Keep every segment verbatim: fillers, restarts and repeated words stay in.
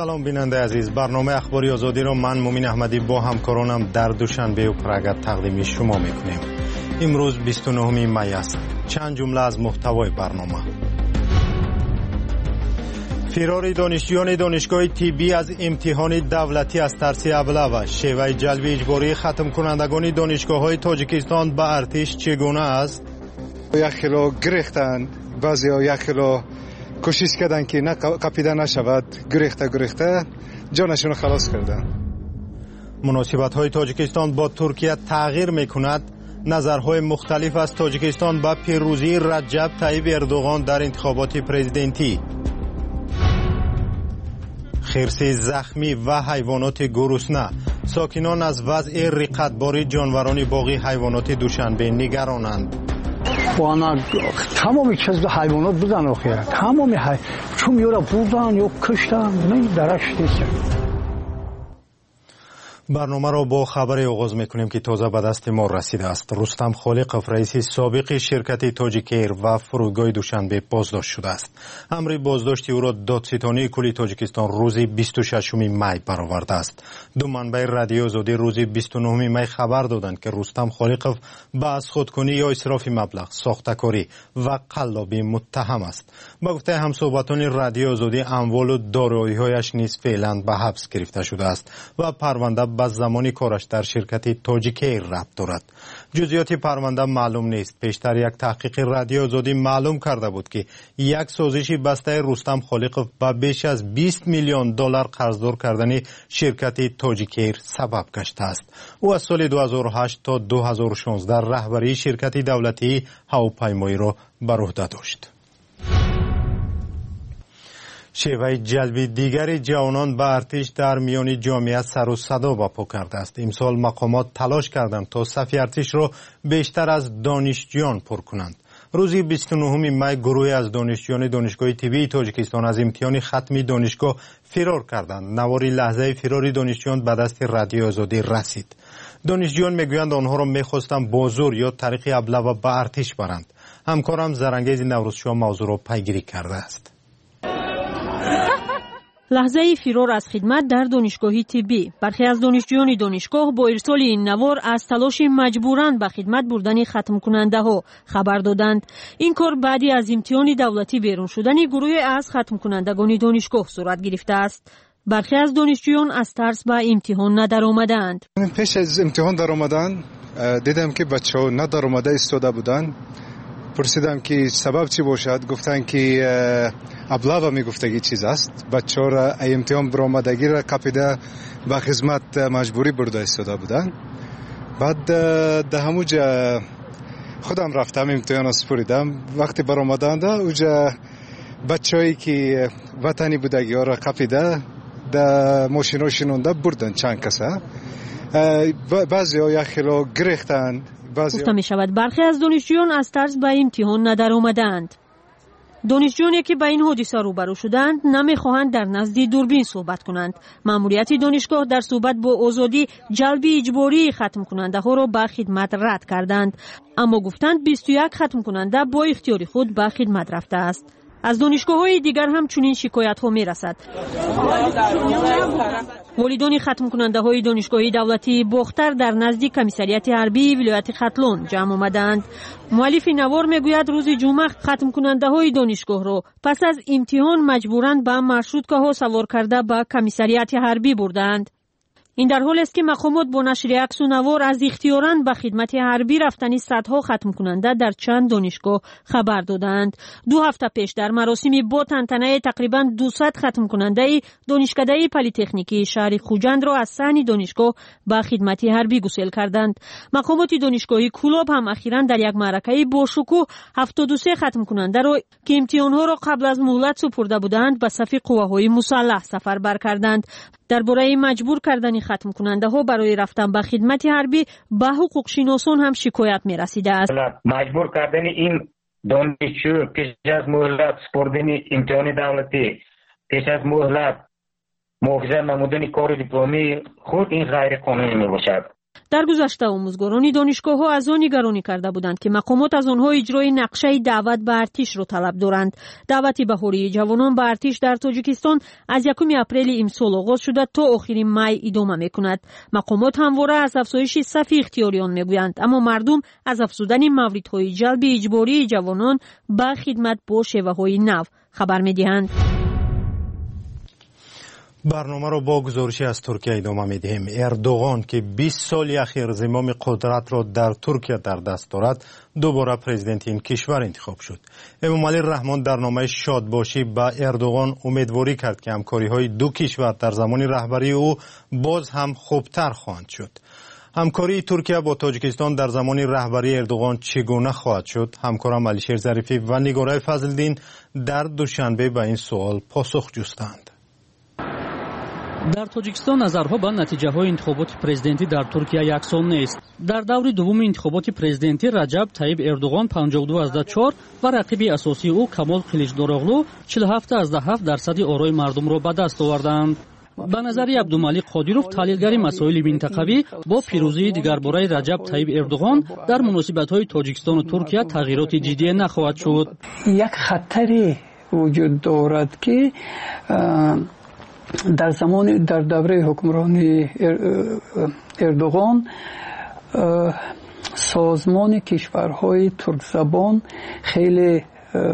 سلام بیننده عزیز، برنامه اخباری آزادی را من مومین احمدی با همکارانم در دوشنبه و پرگت تقدیم شما میکنیم. امروز بیست و نهم می است. چند جمله از محتوای برنامه: فرار دانشجویان دانشگاه طبی از امتحان دولتی از ترس ابله و شیوه جلب اجباری ختم کنندگان دانشگاه‌های تاجیکستان به ارتش چگونه است؟ یک خیلی گریختن، بعضی‌ها یک خیلی کوشش کردن که نه قاپیده نشود، گریخته گریخته جانشون خلاص کردن. مناسبت‌های تاجیکستان با ترکیه تغییر می‌کند. نظرهای مختلف از تاجیکستان به پیروزی رجب طیب اردوغان در انتخابات پرزیدنتی. خرس زخمی و حیوانات گرسنه، ساکنان از وضع رقتباری جانوران باغی حیوانات دوشنبه نگرانند. وانا تمامی چیز حیوانات بودن آخه تمامی حی... چون یورا بودن یا کشتن نه درش نیست. برنامه را با خبر آغاز میکنیم که تازه به دست ما رسیده است. رستم خالقов رئیس سابق شرکت تاجیکایر و فرودگاه دوشنبه بازداشت شده است. امر بازداشت او را دادستانی کل تاجیکستان روز بیست و ششم می برآورده است. دو منبع رادیو آزادی روز بیست و نهم می خبر دادند که رستم خالقов به از خودکنی یا اسراف مبلغ، ساختکاری و قلابی متهم است. با گفته همصحبتان رادیو آزادی اموال و دارایی‌هایش نیز فعلا به حبس گرفته شده است و پرونده به زمانی کارش در شرکت تاجیکایر ربط دارد. جزئیات پرونده معلوم نیست. پیشتر یک تحقیق رادیو آزادی معلوم کرده بود که یک سازشی بسته رستم خالقов با بیش از بیست میلیون دلار قرضدار کردن شرکت تاجیکایر سبب گشته است. او از سال دو هزار و هشت تا دو هزار و شانزده رهبری شرکت دولتی هواپیمایی را بر عهده داشت. شیوه جلب دیگر جوانان به ارتش در میان جامعه سر و صدا برپا کرده است. امسال مقامات تلاش کردند تا صف ارتش را بیشتر از دانشجویان پر کنند. روز بیست و نهم می گروهی از دانشجویان دانشگاه طبی تاجیکستان از امتحان ختمی دانشگاه فرار کردند. نواری لحظه فرار دانشجویان به دست رادیو آزادی رسید. دانشجویان میگویند آنها را میخواستند با زور یا طریق ابله و به ارتش برند. همکارم زرنگیز نوروزشاه موضوع را پیگیری کرده است. لحظه فرار از خدمت در دانشگاه طبی. برخی از دانشجویان دانشگاه با ارسال این نوار از تلاش مجبوران به خدمت بردن ختم کننده ها خبر دادند. این کار بعدی از امتحان دولتی بیرون شدن گروه از ختم کنندگان دانشگاه صورت گرفته است. برخی از دانشجویان از ترس به امتحان ندر آمدند. پیش از امتحان در آمدن دیدم که بچه‌ها ندر آمده ایستاده بودند. پرسیدم که سبب چی باشد، گفتن که ابله میگفتگی چیز است. بچه‌ها را امتحان برآمدگی را قاپیده به خدمت مجبوری برده ایستاده بودن. بعد ده همونجا خودم رفتم امتحان را سپردم. وقتی برآمدند اونجا بچه‌ای که وطنی بودگی ها را قاپیده در ماشینا شوننده بردن چند کسه. بعضی‌ها یک خیلی گریختند. گفته می شود برخی از دانشجویان از ترس به امتحان ندر آمدند. دانشجویانی که به این حادثه روبرو شدند نمی خواهند در نزد دوربین صحبت کنند. ماموریت دانشگاه در صحبت با آزادی جلب اجباری ختم کننده ها را به خدمت رد کردند، اما گفتند بیست و یک ختم کننده با اختیار خود به خدمت رفته است. از دانشگاه‌های دیگر هم چنین شکایت‌ها می‌رسد. والدان ختم کننده های دانشگاه دولتی باختر در نزد کمیسریت حربی ولایت ختلون جمع آمدند. مؤلف نوار میگوید روز جمعه ختم کننده های دانشگاه را پس از امتحان مجبوراً به مارشروتکه ها سوار کرده به کمیسریت حربی بردند. این در حالی است که مقامات با نشر عکس و نوار از اختیاراً به خدمت حربی رفتن صدها ختم کننده در چند دانشگاه خبر دادند. دو هفته پیش در مراسمی با تنتنه تقریباً دویست ختم کننده دانشکده پلی‌تکنیکی شهر خوجند را از صحن دانشگاه به خدمت حربی گسیل کردند. مقامات دانشگاهی کلاب هم اخیراً در یک معرکه با شکوه هفتاد و سه ختم کننده را که امتحانها را قبل از مهلت سپرده بودند به صف قواهای مسلح سفربر کردند. درباره مجبور کردن ختم کننده ها برای رفتن به خدمت حربی به حقوق شناسان هم شکایت می رسیده است. مجبور کردن این دانشجو پیش از مهلت سپردن امتحان دولتی، پیش از مهلت مؤاخذه نمودن کار دیپلمی خود این غیر قانونی می باشد. در گذشته آموزگاران دانشگاه‌ها از آن نگرانی کرده بودند که مقامات از آنها اجرای نقشه دعوت به ارتش را طلب دارند. دعوت بهاری جوانان به ارتش در تاجیکستان از یکم اپریل امسال آغاز شده تا آخر می ادامه می‌کند. مقامات همواره از افزایش صف اختیاریان می‌گویند، اما مردم از افزودن موردهای جلب اجباری جوانان به خدمت با شیوه‌های نو خبر می‌دهند. برنامه را با گزارشی از ترکیه ادامه می‌دهیم. اردوغان که بیست سال اخیر زمام قدرت را در ترکیه در دست دارد، دوباره پرزیدنت این کشور انتخاب شد. امامعلی رحمان در نامه شادباشی به اردوغان امیدواری کرد که همکاری‌های دو کشور در زمان رهبری او باز هم خوبتر خواهند شد. همکاری ترکیه با تاجیکستان در زمان رهبری اردوغان چگونه خواهد شد؟ همکارم علیشیر ظریفی و نگارای فضل‌دین در دوشنبه به این سوال پاسخ جستند. در تاجیکستان نظرها به نتیجه‌های انتخابات پرزیدنتی در ترکیه یکسان نیست. در دور دوم انتخابات پرزیدنتی رجب طیب اردوغان پنجاه و دو ازده چهار و رقیب اساسی او کمال قلیچداروغلو چهل و هفت ازده هفت درصد آرای مردم را به دست آوردند. به نظر عبدالملک قادیروف تحلیلگر مسائل منطقوی با پیروزی دیگرباره رجب طیب اردوغان در مناسبت‌های تاجیکستان و ترکیه تغییرات جدی نخواهد شد. یک خطری وجود دارد که در زمان در دوره حکمرانی اردوغان سازمان کشورهای ترک زبان خیلی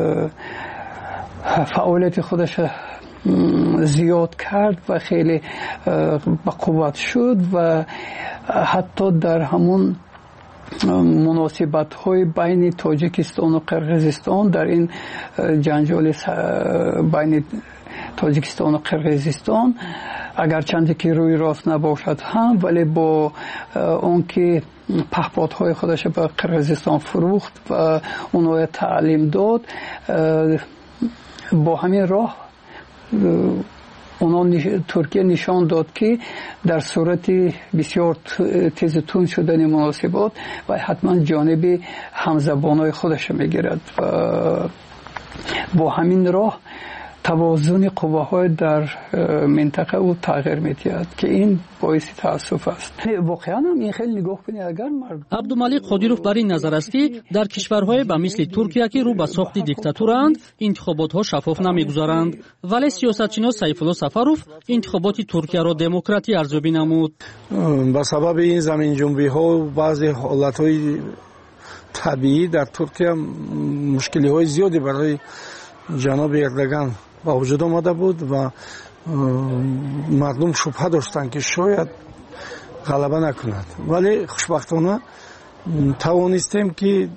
فعالیت خودش زیاد کرد و خیلی با قوت شد و حتی در همون مناسبت های بین تاجیکستان و قرقیزستان در این جنجال بین تاجیکستان و قرقیزستان اگرچند که روی راست نباشد هم، ولی با اون که پهپادهای خودش به قرقیزستان فروخت و اونها تعلیم داد، با همین راه اونا نش... ترکیه نشان داد که در صورت بسیار تیز تون شدن مناسبات و حتما جانب همزبانای خودش میگیرد و با همین راه توازن قواهای در منطقه او تغییر می‌دهد که این باعث تأسف است. واقعا هم این خیلی نگاه کنید اگر مرد عبدالملک قادیروف بر این نظر است که در کشورهای به مثل ترکیه که رو به ساخت دیکتاتورند انتخابات‌ها شفاف نمی‌گذارند، ولی سیاستشناس سیفالله سفروف انتخابات ترکیه را دموکراتی ارزیابی نمود. با سبب این زمین جنبی‌ها و بعضی حالت‌های طبیعی در ترکیه مشکل‌های زیادی برای جناب اردوغان با وجود آمده بود و مردم شبهه داشتند که شاید غلبه نکند، ولی خوشبختانه توانستیم که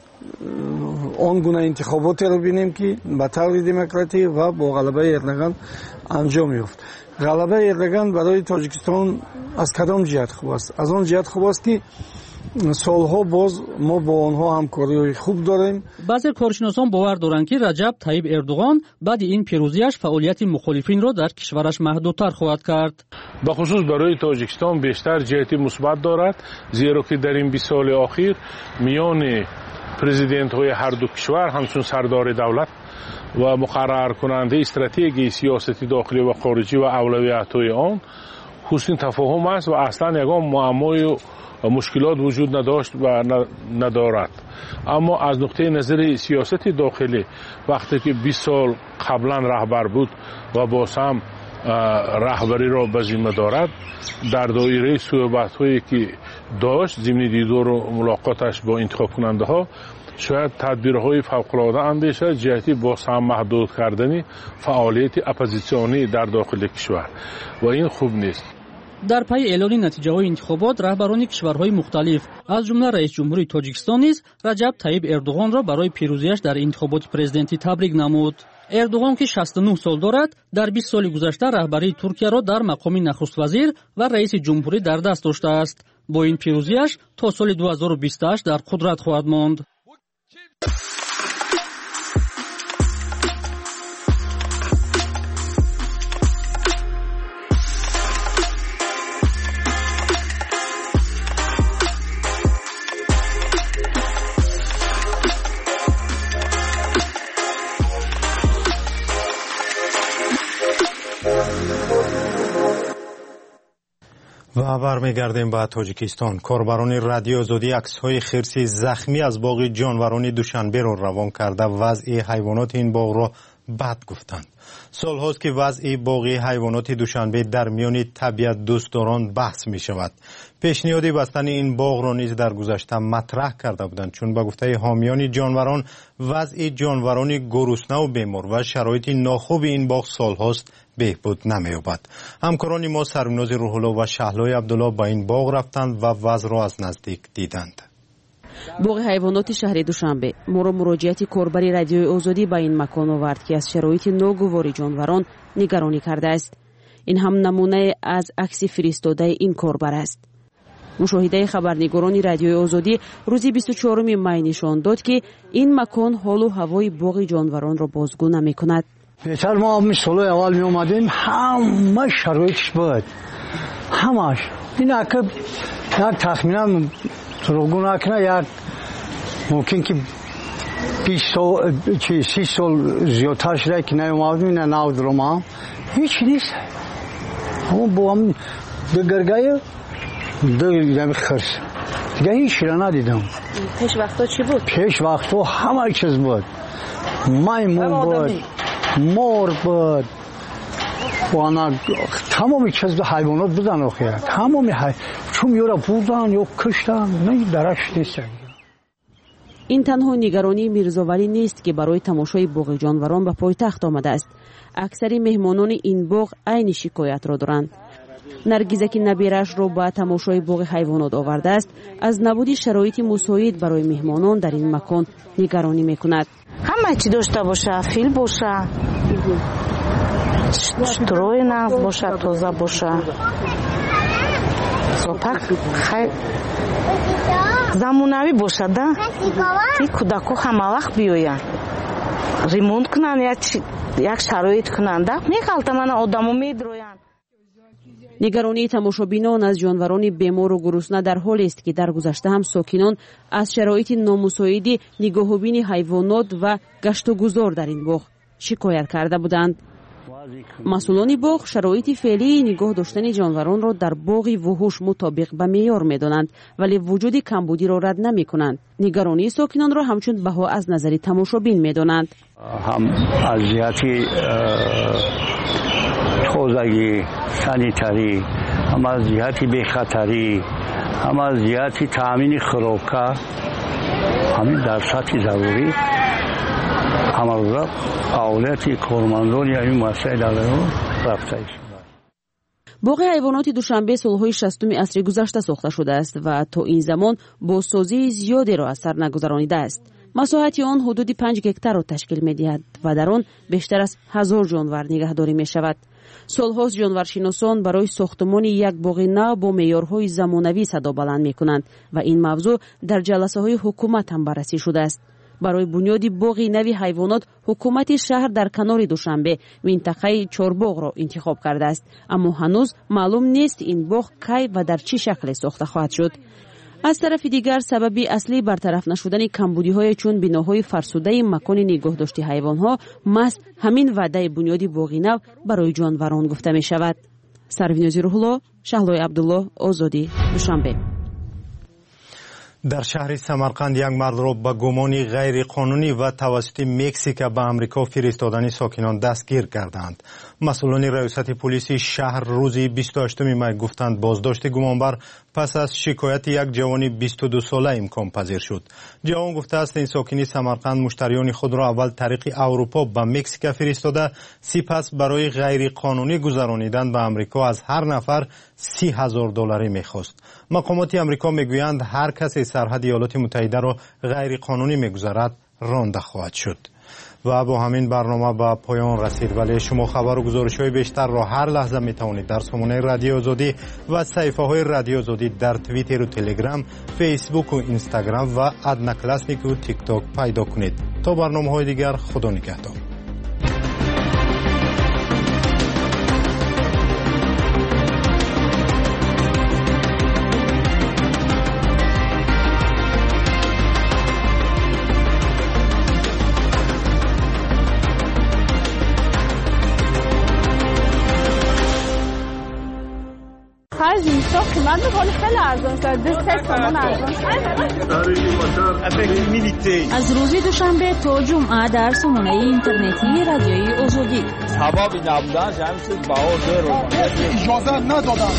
آن گونه انتخاباتی را بینیم که به طور دموکراتی و با غلبه اردوغان انجام یافت. غلبه اردوغان برای تاجیکستان از کدام جهت خوب است؟ از آن جهت خوب است که سالها باز ما با آنها همکاری خوب داریم. بعضی کارشناسان باور دارند که رجب طیب اردوغان بعد این پیروزیش فعالیت مخالفین را در کشورش محدودتر خواهد کرد. به خصوص برای تاجیکستان بیشتر جهتی مثبت دارد، زیرا که در این بیست سال اخیر میان پرزیدنت های هر دو کشور همچون سردار دولت و مقرر کننده استراتژی سیاست داخلی و خارجی و اولویت های آن حسن تفاهم است و اصلا یگان معمای و مشکلات وجود نداشت و ندارد. اما از نقطه نظر سیاست داخلی وقتی که بیست سال قبلا رهبر بود و باز هم رهبری را به ذمه دارد، در دایره صحبت هایی که داشت ضمن دیدار و ملاقاتش با انتخاب کننده ها، شاید تدبیرهای فوق العاده اندیشه جهتی باز هم محدود کردن فعالیت اپوزیسیونی در داخل کشور و این خوب نیست. در پی اعلان نتیجه های انتخابات رهبران کشورهای مختلف از جمله رئیس جمهوری تاجیکستان نیز رجب طیب اردوغان را برای پیروزیش در انتخابات پرزیدنتی تبریک نمود. اردوغان که شصت و نه سال دارد در بیست سال گذشته رهبری ترکیه را در مقام نخست وزیر و رئیس جمهوری در دست داشته است. با این پیروزیش تا سال دو هزار و بیست و هشت در قدرت خواهد ماند. و و برمیگردیم به تاجیکستان. کاربران رادیو آزادی عکس‌های خرسی زخمی از باغ جانوران دوشنبه را روان کرده وضع حیوانات این باغ را بد گفتند. سال هاست که وضع باغ حیوانات دوشنبه در میان طبیعت دوستداران بحث می شود. پیشنهاد بستن این باغ را نیز در گذشته مطرح کرده بودند، چون به گفته حامیان جانوران وضع جانوران گرسنه و بیمار و شرایط ناخوب این باغ سال هاست بهبود نمی‌یابد. همکاران ما سروناز روح‌الله و شهلای عبدالله با این باغ رفتند و وضع را از نزدیک دیدند. باغ حیوانات شهر دوشنبه مرو مراجعت کاربری رادیوی آزادی با این مکان آورد که از شرایط ناگوار جانوران نگرانی کرده است. این هم نمونه از عکس فرستاده این کاربر است. مشاهده خبرنگاران رادیوی آزادی روز بیست و چهارم می نشان داد که این مکان حال و هوای باغ جانوران را بازگو نمی‌کند. بهتر ما مثال اول می اومدیم همه شرایطش بود، همش این عقب یک تخمینا تروگو نکنه یک ممکن که بیست سال چی سی سال زیادتر شده که نیومدیم این نو درما هیچ نیست. همون با هم دگرگای دگرگای خرس دیگه هیچ را ندیدم. پیش وقتا چی بود؟ پیش وقتا همه چیز بود، میمون بود، مور بود، وانا تمامی چیز حیوانات بودن آخه تمامی حی... چون یورا بودن یا کشتن نه درش نیست. این تنها نگرانی میرزاولی نیست که برای تماشای باغ جانوران به پایتخت آمده است. اکثر مهمانان این باغ عین شکایت را دارند. نرگیزه که نبیرش را به تماشای باغ حیوانات آورده است از نبود شرایط مساعد برای مهمانان در این مکان نگرانی میکند. همه چی داشته باشه، فیل باشه، شتروی ناز باشه، تازه باشه، سوپک خیلی زمانوی باشه ده تی کودکو همه وقت بیاین ریمونت کنن یک شرایط کنن ده میخالته من آدمو میدروین. نگرانی تماشابینان از جانوران بیمار و گرسنه در حالی است که در گذشته هم ساکنان از شرایط نامساعد نگاهبین حیوانات و گشت و گذار در این باغ شکایت کرده بودند. مسئولان باغ شرایط فعلی نگاه داشتن جانوران را در باغ وحوش مطابق به معیار می‌دانند، ولی وجود کمبودی را رد نمی‌کنند. نگرانی ساکنان را همچون بها از نظر تماشابین می‌دانند. هم از جهت تازگی، سانیتری، هم از جهت بی‌خطری، هم از جهت تامین خوراک، همین در سطح ضروری همه اولویت کارمندان یا این مسائل رو رفته است. باغ حیوانات دوشنبه سالهای شصتم عصر گذشته ساخته شده است و تا این زمان بازسازی زیادی را از سر نگذرانیده است. مساحت آن حدود پنج هکتار را تشکیل می‌دهد و در آن بیشتر از هزار جانور نگهداری می‌شود. سالهاست جانورشناسان برای ساختمان یک باغ نو با معیارهای زمانوی صدا بلند می‌کنند و این موضوع در جلسه‌های حکومت هم بررسی شده است. برای بنیاد باغ نوی حیوانات حکومت شهر در کنار دوشنبه منطقه چارباغ را انتخاب کرده است، اما هنوز معلوم نیست این باغ کی و در چه شکل ساخته خواهد شد. از طرف دیگر سبب اصلی برطرف نشدن کمبودی‌های چون بناهای فرسوده مکان نگهداشت حیوانات محض همین وعده بنیاد باغ نو برای جانوران گفته می شود. سروناز روح‌الله، شهلای عبدالله، آزادی، دوشنبه. در شهر سمرقند یک مرد را به گمان غیر قانونی و توسط مکزیک به امریکا فرستادن ساکنان دستگیر کردند. مسئولان ریاست پلیس شهر روز بیست و هشتم می گفتند بازداشت گمانبر پس از شکایت یک جوان بیست و دو ساله امکان پذیر شد. جوان گفته است این ساکنی سمرقند مشتریان خود را اول طریق اروپا به مکزیک فرستاده، سپس برای غیر قانونی گذرانیدن به امریکا از هر نفر سی هزار دلاری میخواست. مقامات امریکا میگویند هر کسی سرحد ایالات متحده را غیر قانونی میگذرد رانده خواهد شد. و با همین برنامه به پایان رسید، ولی شما خبر و گزارش‌های بیشتر را هر لحظه میتوانید در سامانه رادیو آزادی و صفحه های رادیو آزادی در توییتر و تلگرام، فیسبوک و اینستاگرام و ادنا کلاسیک و تیک تاک پیدا کنید. تا برنامه‌های دیگر، خدا نگهدار. Faz isso, من خیلی خیلی ارزان شد سه تومن ارزان از روز دوشنبه تا جمعه در سامانه اینترنتی رادیوی آزادی سبب نبودن همین باور رو اجازه ندادن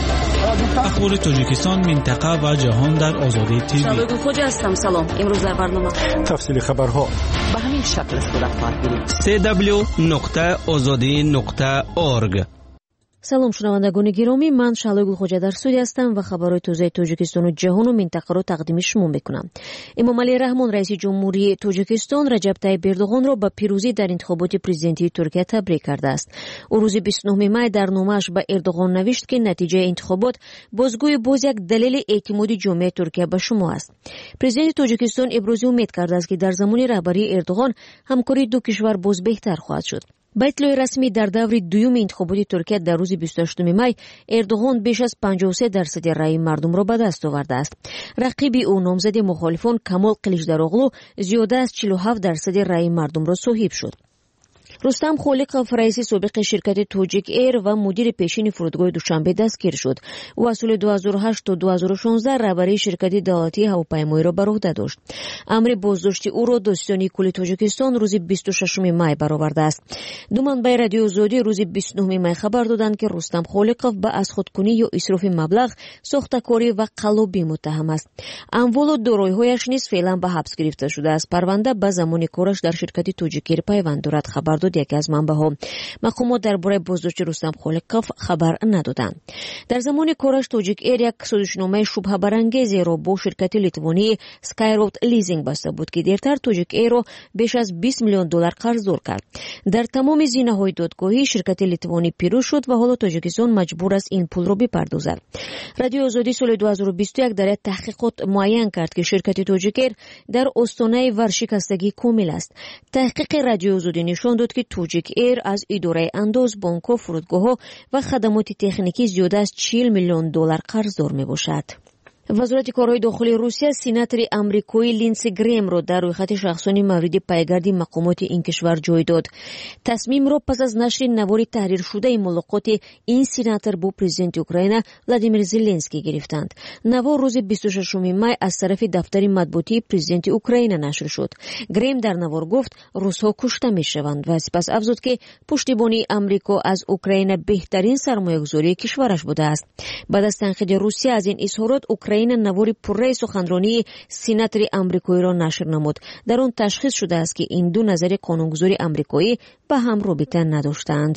اخبار تاجیکستان، منطقه و جهان در آزادی تیوی. شبگون خوجا هستم. سلام. امروز در برنامه تفصیل خبرها به همین شکل است. خبر گیرید سی دبلیو نقطه آزادی نقطه اورگ. سلام شنوندگان گرامی، من شالوی خوجا در استودیو هستم و خبرهای تازه تاجیکستان و جهان و منطقه رو تقدیم شما میکنم. امامعلی رحمان رئیس جمهوری تاجیکستان رجب طیب اردوغان را به پیروزی در انتخابات پرزیدنتی ترکیه تبریک کرده است. او روز بیست و نه می در نامه‌اش به اردوغان نوشت که نتیجه انتخابات بازگوی باز یک دلیل اعتماد جامعه ترکیه به شما است. پرزیدنت تاجیکستان ابراز امید کرده است که در زمان رهبری اردوغان همکاری دو کشور باز بهتر خواهد شد. با اطلاع رسمی در دور دوم انتخابات ترکیه در روز بیست و هشت می اردوغان بیش از پنجاه و سه درصد رای مردم را به دست آورده است. رقیب او نامزد مخالفان کمال قلیچداروغلو زیاده از چهل و هفت درصد رای مردم را صاحب شد. رستم خالقов رئیس سابق شرکت توجیک ایر و مدیر پیشین فرودگاه دوشنبه دستگیر شد. او از سال دو هزار و هشت تا دو هزار و شانزده رهبری شرکت دولتی هواپیمایی را بر عهده داشت. امر بازداشت او را دادستانی کل تاجیکستان روز بیست و شش می برآورده است. دو منبع رادیو آزادی روز بیست و نه می خبر دادند که رستم خالقов به از خودکنی یا اسراف مبلغ، ساختکاری و قلابی متهم است. اموال و دارایی‌هایش نیز فعلا به حبس گرفته شده است. پرونده به زمان کارش در شرکت توجیک ایر پیوند دارد. خبر داد یکی از منبع‌ها. مقامات درباره بازداشت رستم خالقov خبر ندادند. در زمان کارش توجیک ایر یک سازشنامه شبهه برانگیزی را با شرکت لیتوانی سکایروت لیزینگ بسته بود که دیرتر توجیک ایر را بیش از بیست میلیون دلار قرضدار کرد. در تمام زینه‌های دادگاهی شرکت لیتوانی پیروز شد و حالا تاجیکستان مجبور است این پول را بپردازد. رادیو آزادی سال دو هزار و بیست و یک در تحقیقات معین کرد که شرکت توجیک ایر در آستانه ورشکستگی کامل است. تحقیق رادیو آزادی نشان داد که توجیک ایر از اداره انداز، بانک و فرودگاه‌ها و خدمات تکنیکی زیاده از چهل میلیون دلار قرضدار میباشد. وزارت کارهای داخلی روسیه سیناتور آمریکایی لینسی گریم را در رویخط شخصانی مورد پیگرد مقامات این کشور جای داد. تصمیم را پس از نشر نوار تحریر شده ملاقات این سیناتور با پرزیدنت اوکراین ولادیمیر زلنسکی گرفتند. نوار روز بیست و شش می از طرف دفتر مطبوعاتی پرزیدنت اوکراین نشر شد. گریم در نوار گفت روس‌ها کشته می‌شوند و سپس افزود که پشتیبانی آمریکا از اوکراین بهترین سرمایه‌گذاری کشورش بوده است. بعد از تنقید روسیه از این اظهارات اوکراین این نواری پررأی سخنرانی سیناتور آمریکایی را نشر نمود. در آن تشخیص شده است که این دو نظر قانونگذاری آمریکایی به هم رابطه نداشتند.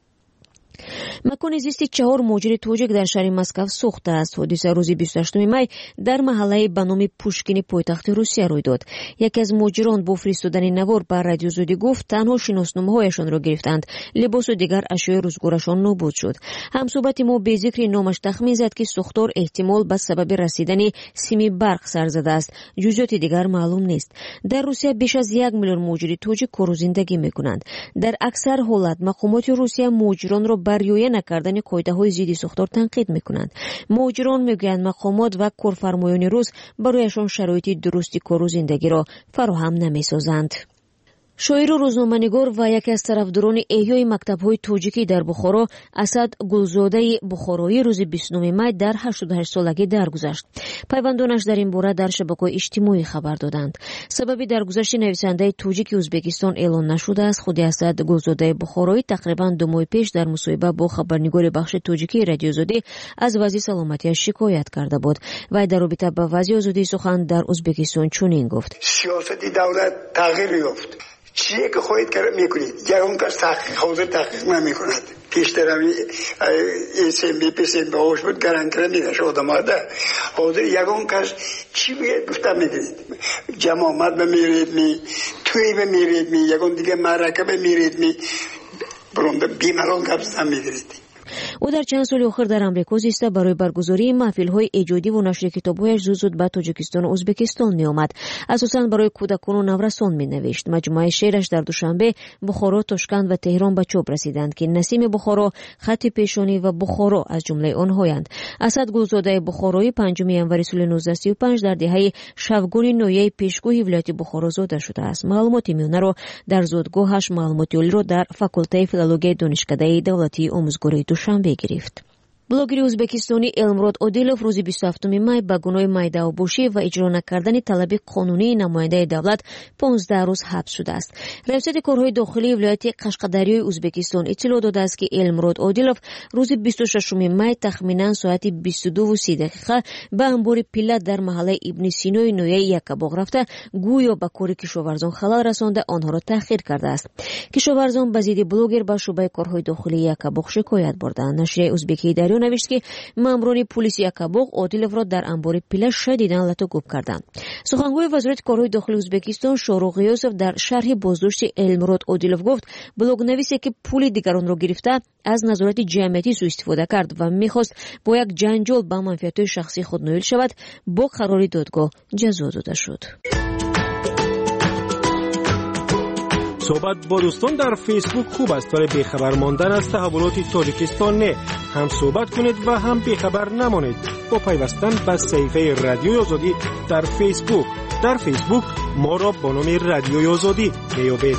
مکان زیست چهار مهاجر توجیک در شهر مسکو سوخته است. حادثه روز بیست و هشت می در محله به نام پوشکین پایتخت روسیه روی داد. یکی از مهاجران با فرستادن نوار بر رادیو آزادی گفت تنها شناسنامه‌هایشان را گرفتند، لباس و دیگر اشیاء روزگارشان نابود شد. همصحبت ما به ذکر نامش تخمین زد که سوختار احتمال به سبب رسیدن سیم برق سر زده است. جزئیات دیگر معلوم نیست. در روسیه بیش از یک میلیون مهاجر توجیک کار و زندگی می‌کنند. در اکثر حالات مقامات روسیه مهاجران را بر رعایت نکردن قاعده‌های ضد سوختار تنقید می‌کنند. مهاجران می‌گویند مقامات و کارفرمایان روس برایشان شرایط درستی کار و زندگی را فراهم نمی‌سازند. شاعر و روزنامه‌نگار و یکی از طرفداران احیای مکتب‌های توجیکی در بخارا اسد گلزاده بخارایی روز بیست و نه می در هشتاد و هشت سالگی درگذشت. پیوندانش در این باره در شبکه‌های اجتماعی خبر دادند. سبب درگذشت نویسنده توجیک ازبکستان اعلام نشده است. خود اسد گلزاده بخارایی تقریباً دو ماه پیش در مصاحبه با خبرنگار بخش توجیکی رادیو آزادی از وضع سلامتی‌اش شکایت کرده بود و در رابطه با وضع آزادی سخن در ازبکستان چنین گفت: سیاست دولت تغییر یافت. چیه که خواهید کرد میکنید، یکم کس تحقیق حاضر تحقیق نمی کند. پیشتر همی ایسیم بی پیسیم به هوش بود گرانکره میگه شد آمده حاضر یکم کس چی بگید گفته میگید جماعت بمیرید می توی بمیرید می یکم دیگه مرکه بمیرید می برونده بیمران کبزن میگیرید. او در چند سال آخر در امریکا زیسته برای برگزاری محفل‌های ایجادی و نشر کتاب‌هایش زود زود به تاجیکستان و ازبکستان می‌آمد. اساساً برای کودکان و نورسان می‌نوشت. مجموعه شعرش در دوشنبه، بخارا، تاشکند و تهران به چاپ رسیدند که نسیم بخارا، خط پیشانی و بخارا از جمله آنهایند. اسد گلزاده بخارایی پنجم ینوری سال نوزده سی و پنج در دهه شوگان نویه پیشگوی ولایت بخارا زاده شده است. معلومات میانه را در زادگاهش معلومات عالی را در فاکولته فیلولوژی دانشکده دولتی آموزگاری دوشنبه گرفت. блогери ӯзбекистони Элмурод Одилов рӯзи бисту ҳафтуми май ба гуноҳи майдаобошӣ ва иҷро накардани талаби қонунии намояндаи давлат понздаҳ рӯз ҳабс шудааст. раиёсати корҳои дохилии вилояти Қашқадарёи Ӯзбекистон иттилоъ додааст, ки Элмурод Одилов рӯзи бисту шашуми май тахминан соати бисту ду си дақиқа ба амбори пилла дар маҳаллаи Ибни Синои ноҳияи Якабоғ рафта гӯё ба кори кишоварзон халал расонда онҳоро таҳқир кардааст. кишоварзон ба зидди блогер ба шӯъбаи корҳои дохилии Якабоғ шикоят бурданд. Нашрияи Ӯзбекии Дарё навишт, ки маъмурони полиси Якабоғ Одиловро дар амбори пилла шадидан латугуб карданд. сухангӯи вазорати корҳои дохилии Ӯзбекистон Шорух Ғиёсов дар шарҳи боздошти Элмурод Одилов гуфт, блогнависе, ки пули дигаронро гирифта, аз назорати ҷамъиятӣ сӯистифода кард ва мехост бо як ҷанҷол ба манфиатҳои шахсии худ ноил шавад, бо қарори додгоҳ ҷазо дода шуд. صحبت با دوستان در فیسبوک خوب است، ولی بیخبر ماندن از تحولات تاجیکستان نه. هم صحبت کنید و هم بیخبر نمانید با پیوستن به صفحه رادیوی آزادی در فیسبوک. در فیسبوک ما را با نام رادیوی آزادی میابید.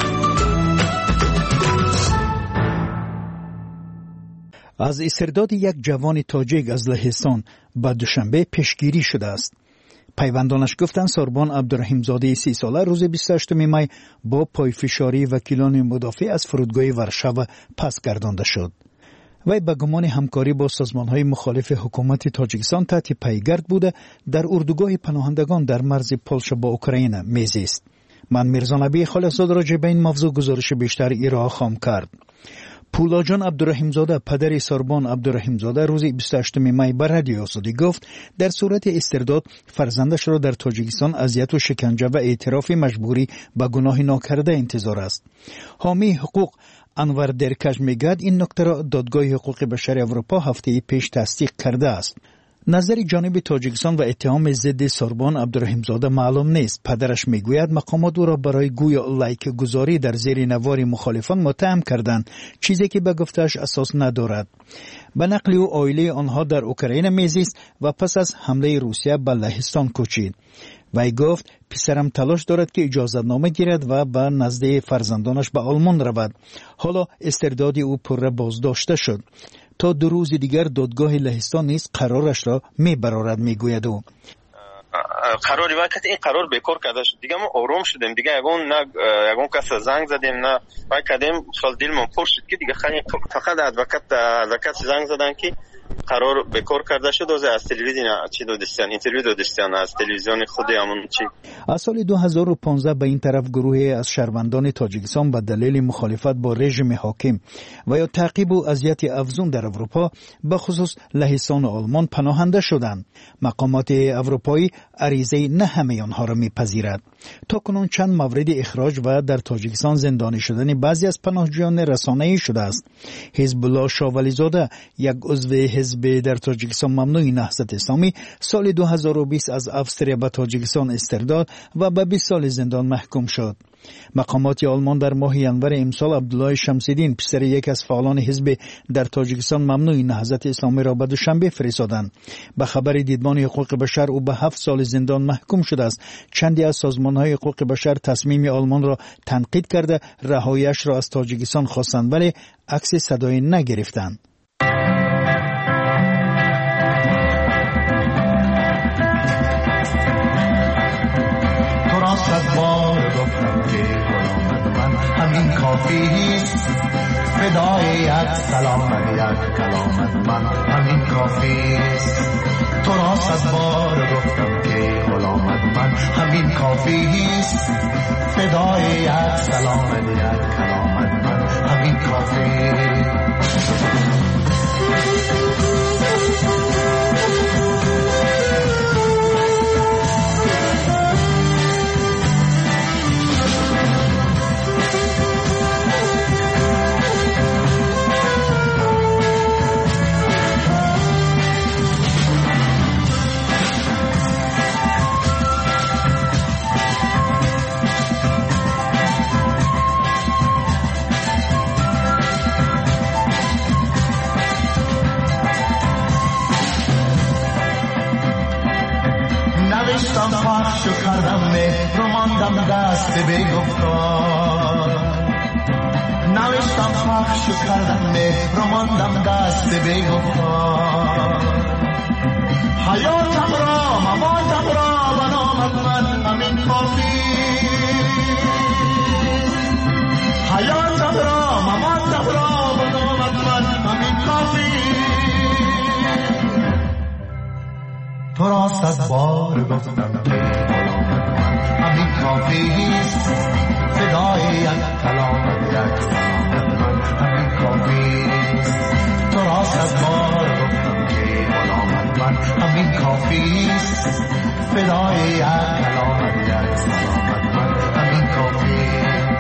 از استرداد یک جوان تاجیک از لهستان به دوشنبه پیشگیری شده است. پیوندانش گفتند ساربان عبدالرحیمزاده سی ساله روز بیست و هشتم می با پایفشاری وکیلان مدافع از فرودگاه ورشاو پس گردانده شد. وی به گمان همکاری با سازمان‌های مخالف حکومت تاجیکستان تحت پیگرد بوده در اردوگاه پناهندگان در مرز پولشا با اوکراین میزیست. من میرزا نبی خالصزاده راجع به این موضوع گزارش بیشتر ایرائه خواهم کرد. پولاجان عبدالرحیمزاده پدر ساربان عبدالرحیمزاده روز بیست و هشتم می به رادیوی آزادی گفت در صورت استرداد فرزندش را در تاجیکستان اذیت و شکنجه و اعتراف مجبوری به گناه ناکرده انتظار است. حامی حقوق انور درکش میگوید این نکته را دادگاه حقوق بشر اروپا هفته پیش تصدیق کرده است. نظر جانب تاجیکستان و اتهام ضد ساربان عبدالرحیمزاده معلوم نیست. پدرش میگوید مقامات او را برای گویا لایک گذاری در زیر نوار مخالفان متهم کردند، چیزی که به گفته‌اش اساس ندارد. به نقل او عائله آنها در اوکراین میزیست و پس از حمله روسیه به لهستان کوچید. وی گفت پسرم تلاش دارد که اجازت نامه گیرد و به نزد فرزندانش به آلمان رود. حالا استرداد او پر بازداشته شد. تا دو روز دیگر دادگاه لهستان نیز قرارش را میبرارد میگوید او. قراری وقت این قرار بیکار کرده شد دیگه ما آروم شدیم دیگه یگون نه یگون کس زنگ زدیم نه وای کردیم خال دلمون پر شد که دیگه خیلی فقط ادوکات ادوکات زنگ زدن که قرار بیکار کرده شد از تلویزیون چی دادستان اینترویو دادستان از تلویزیون خودمون چی. از سال دو هزار و پانزده به این طرف گروهی از شهروندان تاجیکستان به دلیل مخالفت با رژیم حاکم و یا تعقیب و اذیت افزون در اروپا به خصوص لهستان و آلمان پناهنده شدند. مقامات اروپایی عریضه نه همه آنها را میپذیرد. تا کنون چند مورد اخراج و در تاجیکستان زندانی شدن بعضی از پناهجویان رسانه‌ای شده است. حزب الله شاولیزاده یک عضو حزب در تاجیکستان ممنوع نهضت اسلامی سال دو هزار و بیست از افسریه به تاجیکستان استرداد و به بیست سال زندان محکوم شد. مقامات آلمان در ماه ینور امسال عبدالله شمس‌الدین پسر یک از فعالان حزب در تاجیکستان ممنوع نهضت اسلامی را به دوشنبه فرستادند. به خبر دیدبان حقوق بشر او به هفت سال زندان محکوم شده است. چندی از سازمان‌های حقوق بشر تصمیم آلمان را تنقید کرده رهایی‌اش را از تاجیکستان خواستند ولی عکس صدایی نگرفتند. همین کافیست فدای یک سلام یک کلامت من همین کافیست تو را صد بار گفتم که غلامت من همین کافیست فدای یک سلام یک کلامت من همین کافیست. پخشو کردم مهر رو ماندم دست به گفتار نوشتم پخش و کردم مهر و ماندم دست بی‌وفا حیاتم را مماتم را بنامد من همین کافی حیاتم را مماتم را بنامد من همین کافی تو را صد بار گفتم که بنامد من همین کافی فدای یک کلام یک سلامت من همین کافی تو را صد بار گفتم که بنامد من همین کافی فدای یک کلام یک سلامت من همین کافی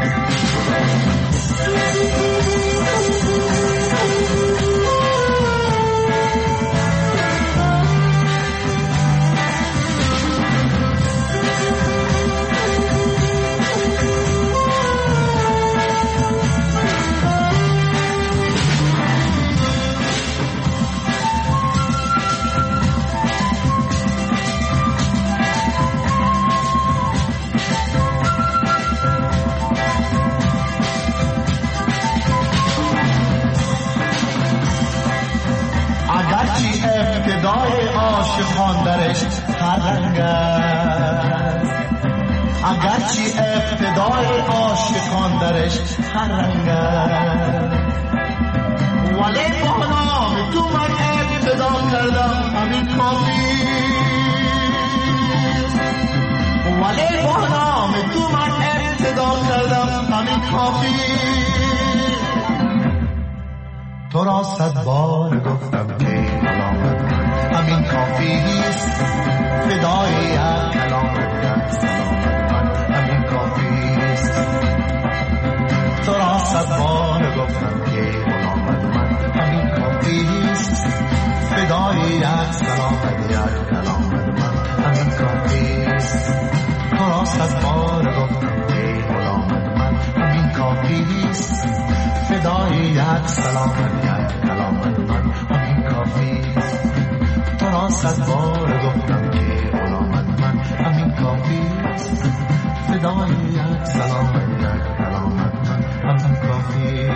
ابتدای عاشقان درش هر رنگ است اگرچه ابتدای عاشقان درش هر رنگ است ولی با نام تو من ابتدا کردم همین کافی ولی با نام تو من ابتدا کردم همین کافی تو را صد بار گفتم که کلامت من همین کافی است فدای یک کلامت یک سلامت من همین کافی است تو را صد بار گفتم که کلامت من همین کافی است فدای یک سلامت یک کلامت من همین کافی است تو را صد بار گفتم که کلامت من همین کافی است فدای یک سلامت یک کلامت من همین کافی است تو را صد بار گفتم که غلامت من همین کافی است فدای یک سلامت یک کلامت من همین کافی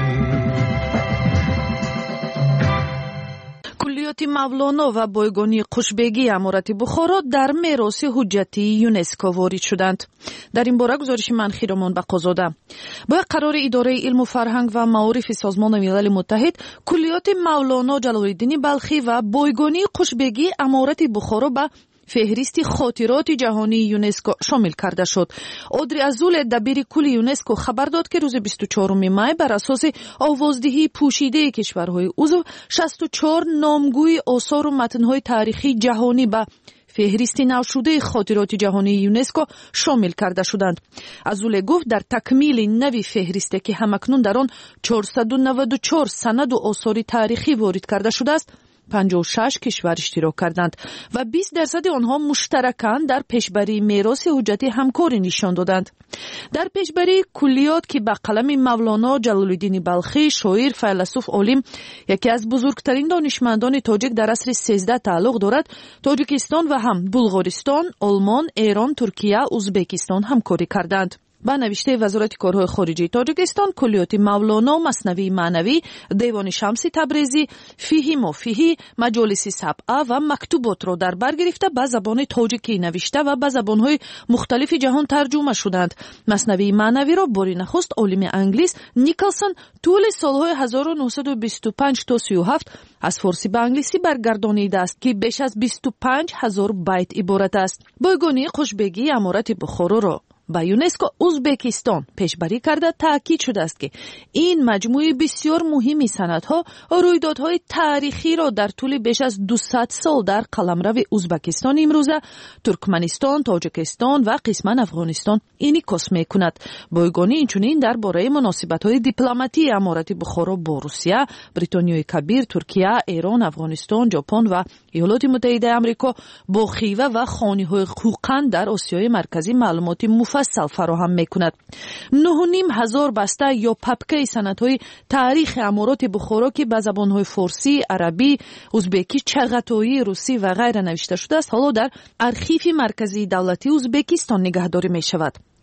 کلیات مولانا و بایگانی قوشبگی امارت بخارا در میراث حجتی یونسکو وارد شدند. در این باره گزارش من خیرمان بقازاده. با قرار اداره علم و فرهنگ و معارف سازمان ملل متحد کلیات مولانا جلال‌الدین بلخی و بایگانی قوشبگی امارت بخارا به فهرست خاطرات جهانی یونسکو شامل کرده شد. اودری ازول دبیر کل یونسکو خبر داد که روز بیست و چهارم می بر اساس آوازدهی پوشیده کشورهای عضو شصت و چهار نامگوی آثار و متن‌های تاریخی جهانی به فهرست نوشده خاطرات جهانی یونسکو شامل کرده شدند. ازول گفت در تکمیل نوی فهرسته که همکنون در آن چهارصد و نود و چهار سند و آثار تاریخی وارد کرده شده است، پنجاه و شش کشور اشتراک کردند و بیست درصد آنها مشترکاً در پیشبری میراث حجتی همکاری نشان دادند. در پیشبری کلیات که به قلم مولانا جلال‌الدین بلخی، شاعر، فیلسوف، عالم، یکی از بزرگترین دانشمندان تاجیک در عصر سیزده تعلق دارد، تاجیکستان و هم بلغارستان، آلمان، ایران، ترکیه، ازبکستان همکاری کردند. با نوشته وزارت کارهای خارجه تاجیکستان، کلیات مولانا، مثنوی معنوی، دیوان شمس تبریزی، فیهی مفیهی، مجالس سبعه و مکتوبات را در بر گرفته به زبان تاجیکی نوشته و به زبانهای مختلف جهان ترجمه شدند. مثنوی معنوی را بار نخست عالم انگلیس نیکلسون طول سالهای هزار و نهصد و بیست و پنج تا سی و هفت از فارسی به انگلیسی برگردانیده است که بیش از بیست و پنج هزار بیت عبارت است. بایگانی قوشبگی امارت بخارا را با یونسکو ازبکستان پیشبری کرده تاکید شده است که این مجموعه بسیار مهمی سندها و رویدادهای تاریخی را در طول بیش از دویست سال در قلمرو ازبکستان امروزه، ترکمنستان، تاجیکستان و قسما افغانستان انعکاس می‌کند. بایگانی اینچنین درباره مناسبت‌های دیپلماتی امارت بخارا با روسیه، بریتانیای کبیر، ترکیه، ایران، افغانستان، ژاپن و ایالات متحده آمریکا با خیوه و خانه‌های خوقند در آسیای مرکزی معلومات مفصل فراهم می‌کند. نه و نیم هزار بسته یا پپکه سندهای تاریخ امارات بخارا که به زبان‌های فارسی، عربی، ازبکی، چغتایی، روسی و غیره نوشته شده است، حالا در ارشیف مرکزی دولتی ازبکستان نگهداری می‌شود.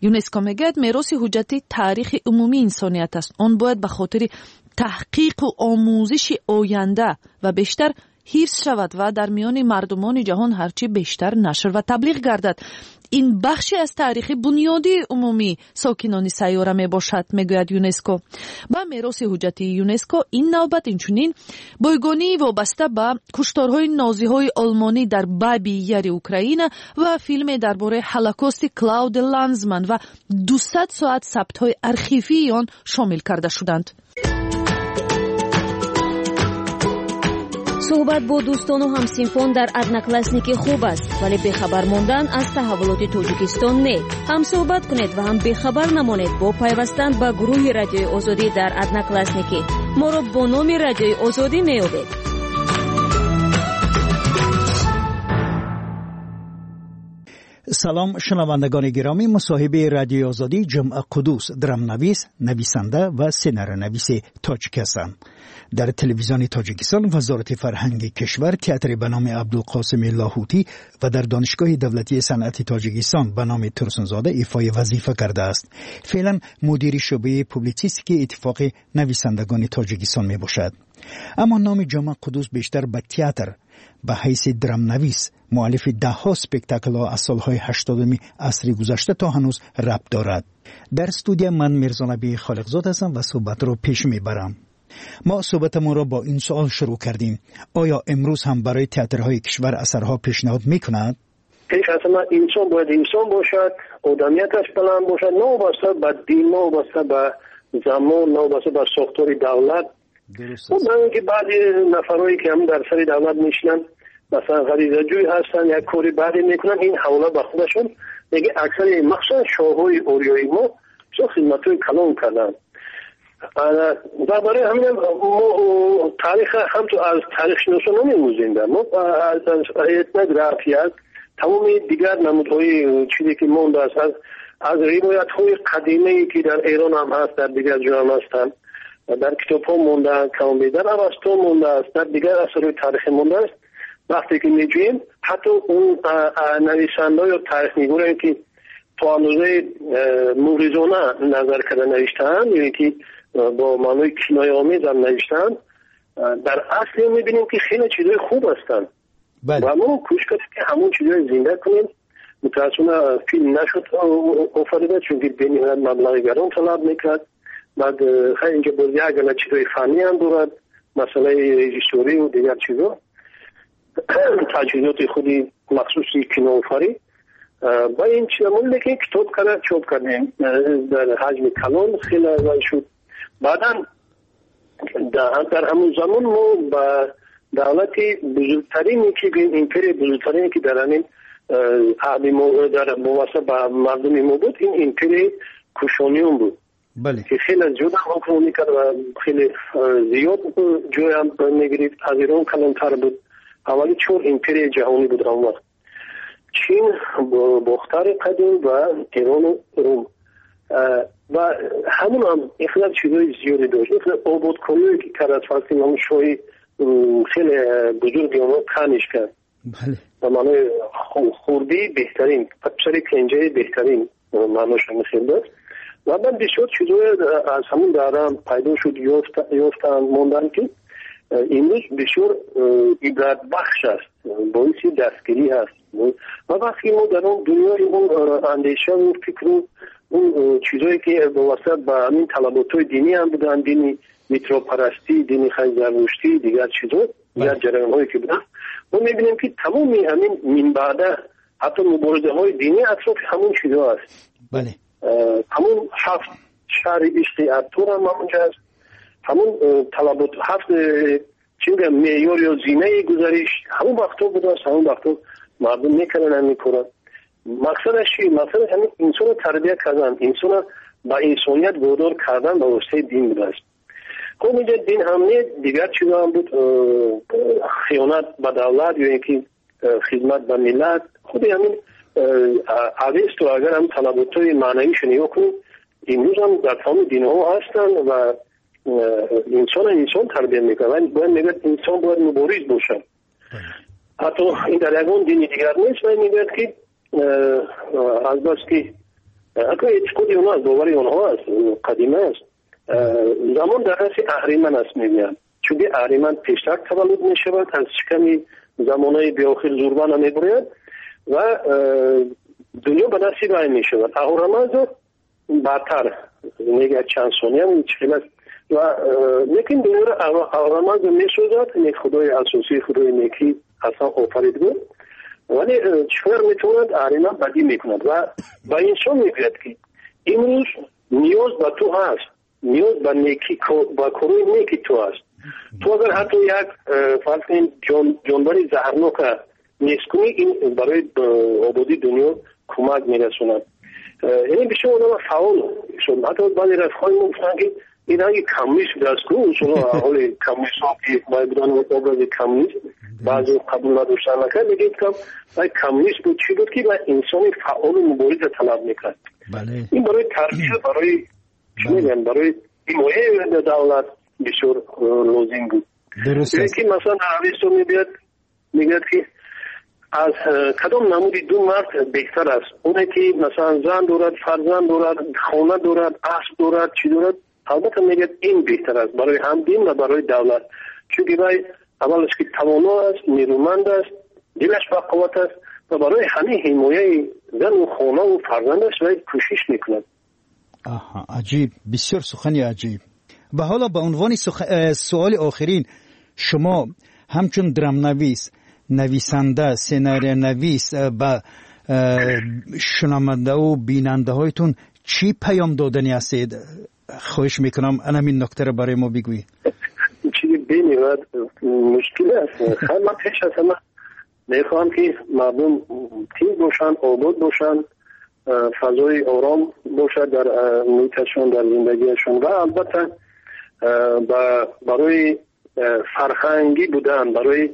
یونسکو میگه میراث حجتی تاریخ عمومی انسانیت است. آن باید به خاطر تحقیق و آموزش آینده و بیشتر حفظ شود و در میان مردمان جهان هرچی بیشتر نشر و تبلیغ گردد. این بخشی از تاریخ بنیادی عمومی ساکنان سیاره می باشد، میگوید یونسکو. با میراث حجتی یونسکو این نوبت اینچنین بایگانی وابسته به کشتارهای نازیهای آلمانی در بابی یری اوکراین و فیلم درباره هولوکاست کلاود لانزمن و دویست ساعت ثبت‌های ارشیوی آن شامل کرده شدند. صحبت با دوستان و همسینفون در ادناکلاسنیکی خوب است، ولی بخبر موندن از تحولات تاجیکستان نه. هم صحبت کنید و هم بخبر نمانید با پیوستن به گروه رادیوی آزادی در ادناکلاسنیکی. ما را با نام رادیوی آزادی میابید. سلام شنوندگان گرامی، مصاحبه رادیو آزادی جمعه قدوس درم نویس، نویسنده و سینارونویس تاجیک هستم. در تلویزیون تاجیکستان وزارت فرهنگ کشور تئاتر به نام عبدالقاسم لاهوتی و در دانشگاه دولتی صنعت تاجیکستان به نام ترسنزاده ایفای وظیفه کرده است. فعلا مدیر شعبه پوبلیسیستی اتفاق نویسندگان تاجیکستان می باشد. اما نام جمعه قدوس بیشتر به تئاتر به حیث درم نویس مؤلف ده ها سپکتاکل ها از سالهای هشتادم عصر گذشته تا هنوز ربط دارد. در استودیو من میرزا نبی خالقزاد هستم و صحبت را پیش میبرم. ما صحبتمون را با این سوال شروع کردیم: آیا امروز هم برای تئاترهای کشور اثرها پیشنهاد میکند؟ پیش از همه انسان باید انسان باشد، آدمیتش بلند باشد، نوابسته به دین، نوابسته به زمان، نوابسته به ساختار دولت. درست است. اون که بعضی نفرایی که هم در سر دولت میشنن مثلا غریزه جوی هستن، یک کاری بعدی میکنن، این حواله به خودشون دیگه اکثر مخصوصا شاههای اوریایی ما چون خدمتوی کلان کردن. و برای همین ما تاریخ هم تو از تاریخ شناسان نمیموزیم. ما از etnografia تمام دیگر نمودهای چیزی که مونده است از از روایت های قدیمی که در ایران هم هست، در دیگر جا هم هستن، در کتاب ها مونده است، کامبی در اوستا مونده است، در دیگر اثر تاریخی مونده است. وقتی که میجویم حتی اون نویسنده یا تاریخ نگارانی که تا اندازه موریزانه نظر کرده نوشتن، یعنی که با معنای کنایه آمیز هم نوشتن، در اصل میبینیم که خیلی چیزای خوب هستن. بله. و ما کوشش کردیم که همون چیزای زنده کنیم. متاسفانه فیلم نشد آفریده چون که به نهایت مبلغ گران طلب میکرد. بعد خیلی اینجا باز یک گونه چیزای فنی هم دارد، مسئله هیستوری و دیگر چیزا، تجهیزات خودی مخصوصی کنوفری. با این چیزمون که کتاب کرد چوب کردیم در حجم کلان خیلی ازای شد. بعدا در همون زمان ما با دولتی بزرگترینی که ایمپری بزرگترینی که در همین در مواسط با مردم ما بود، این ایمپری کوشانیون بود. بله. که خیلی زیاد هم حکم میکرد و خیلی زیاد جای هم میگرید. از ایران کلانتر بود. اولی چون ایمپری جهانی بود اون وقت. چین، باختر قدیم و ایران و روم. و همون هم اخلاق چیزای زیادی داشت. اخلاق آبادکاریایی که کرد از فلسطین همون شوی خیلی بزرگی اونو کنش کرد. بله. و معنی خوردی بهترین، پسری کنجه بهترین معناش هم خیلی داشت. و بعد بسیار چیزای از همون دارم پیدا شد یافتن موندن که امروز بسیار عبرت بخش است، باعثی دستگیری هست. و وقتی ما در اون دنیای اون اندیشه و فکر و اون چیزایی که واسط با همین طلبات‌های دینی هم بودن، دینی میتروپرستی، دینی خیلی زرتشتی، دیگر چیزا، دیگر جریان‌هایی که بودن، ما می‌بینیم که تمامی همین من بعده حتی مبارزه‌های دینی اطراف همون چیزا هست. بله. همون هفت شهر عشق اتور هم همونجا هست. همون طلبات هفت چی میگم معیار یا زینه گذریش همون وقتا بوده است. همون وقتا مردم میکنن هم میکنن. مقصدش چی؟ مقصدش همین انسان رو تربیت کردن، انسان رو با انسانیت وادار کردن به واسطه دین بوده است. خب اینجا دین هم نه، دیگر چیزا هم بود، خیانت به دولت یا اینکه خدمت به ملت. خود همین اویست و اگر هم طلبات‌های معنویش نگاه کنیم امروز هم در تمام دین‌ها هستن و انسان انسان تربیت میکنن. باید میگه انسان باید مبارز باشه. حتی این در یکون دینی دیگر نیست و میگه که از بس که اگر اعتقادی اونها است، باوری اونها است، قدیمه است. زمان در دست اهریمن است میگن، چون اهریمن پیشتر تولد می شود، از شکمی زمانهای بیاخر زوربان می برید و دنیا به دستی وی می شود. اهورامزد بعدتر میگه چند ثانیه هم چخیل است و لیکن دنیا را اهورامزد می سوزد. نیک خدای اساسی، خدای نیکی اصلا آفرید بود، ولی چطور میتوند اهریمن بدی میکند و با انسان میگوید که امروز نیاز به تو هست، نیاز به نیکی، با کروی نیکی تو هست. تو اگر حتی یک فرض کنید جان جانوری زهرناک نیست کنی، این برای آبادی دنیا کمک میرسوند. یعنی بشه اونم فعال شد. حتی بعضی رفقای ما گفتن که این اگه کمونیست دست کنه، اصلا حال کمونیست ها که باید بودن آبراز کمونیست بعضی قبول نداشتن نکرد، میگه که کمونیست بود چی بود که انسانی فعال مبارزه طلب میکرد. این برای تربیت، برای چی میگن، برای حمایت دولت بسیار لازم بود. یکی مثلا عربستان میبید میگه که از کدام نمودی دو مرد بهتر است؟ اونه که مثلا زن دارد، فرزند دارد، خانه دارد، اسب دارد، چی دارد؟ البته میگه این بهتر است برای هم دین و برای دولت، چون که باید اولش که توانا است، نیرومند است، دلش با قوت است و برای همه حمایت زن و خانه و فرزندش باید کوشش میکند. آها، عجیب، بسیار سخنی عجیب. و حالا به عنوان سخ... سوال آخرین، شما همچون درام نویس، نویسنده، سناریو نویس با شنونده و بیننده هایتون چی پیام دادنی هستید؟ خواهش میکنم همین نکته رو برای ما بگویید. چیزی بینید مشکل است. خیلی من پیش از همه میخوام که مردم تیز باشن، آباد باشن، فضای آرام باشد در محیطشون، در زندگیشون و البته برای فرهنگی بودن، برای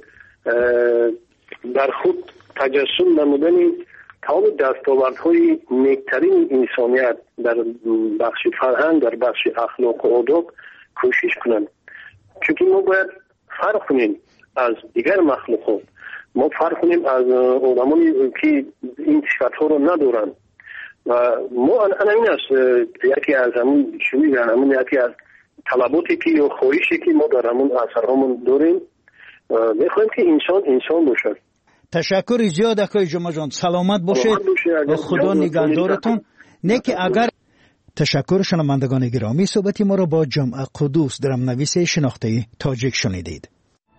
در خود تجسم نمودن تمام دستاوردهای نیکترین انسانیت در بخش فرهنگ، در بخش اخلاق و آداب کوشش کنند. چون ما باید فرق کنیم از دیگر مخلوقات، ما فرق کنیم از آدمانی که این صفت‌ها رو ندارن و ما انا این است یکی از همون چی میگن، همون یکی از طلباتی که یا خواهشی که ما در همون اثرامون داریم، میخوایم که انسان انسان باشه. تشکر زیاد اکای جمعه جان، سلامت باشید و خدا نگهدارتون. نه که اگر تشکر شنوندگان گرامی، صحبتی ما را با جمعه قدوس درام نویس شناخته تاجیک شنیدید.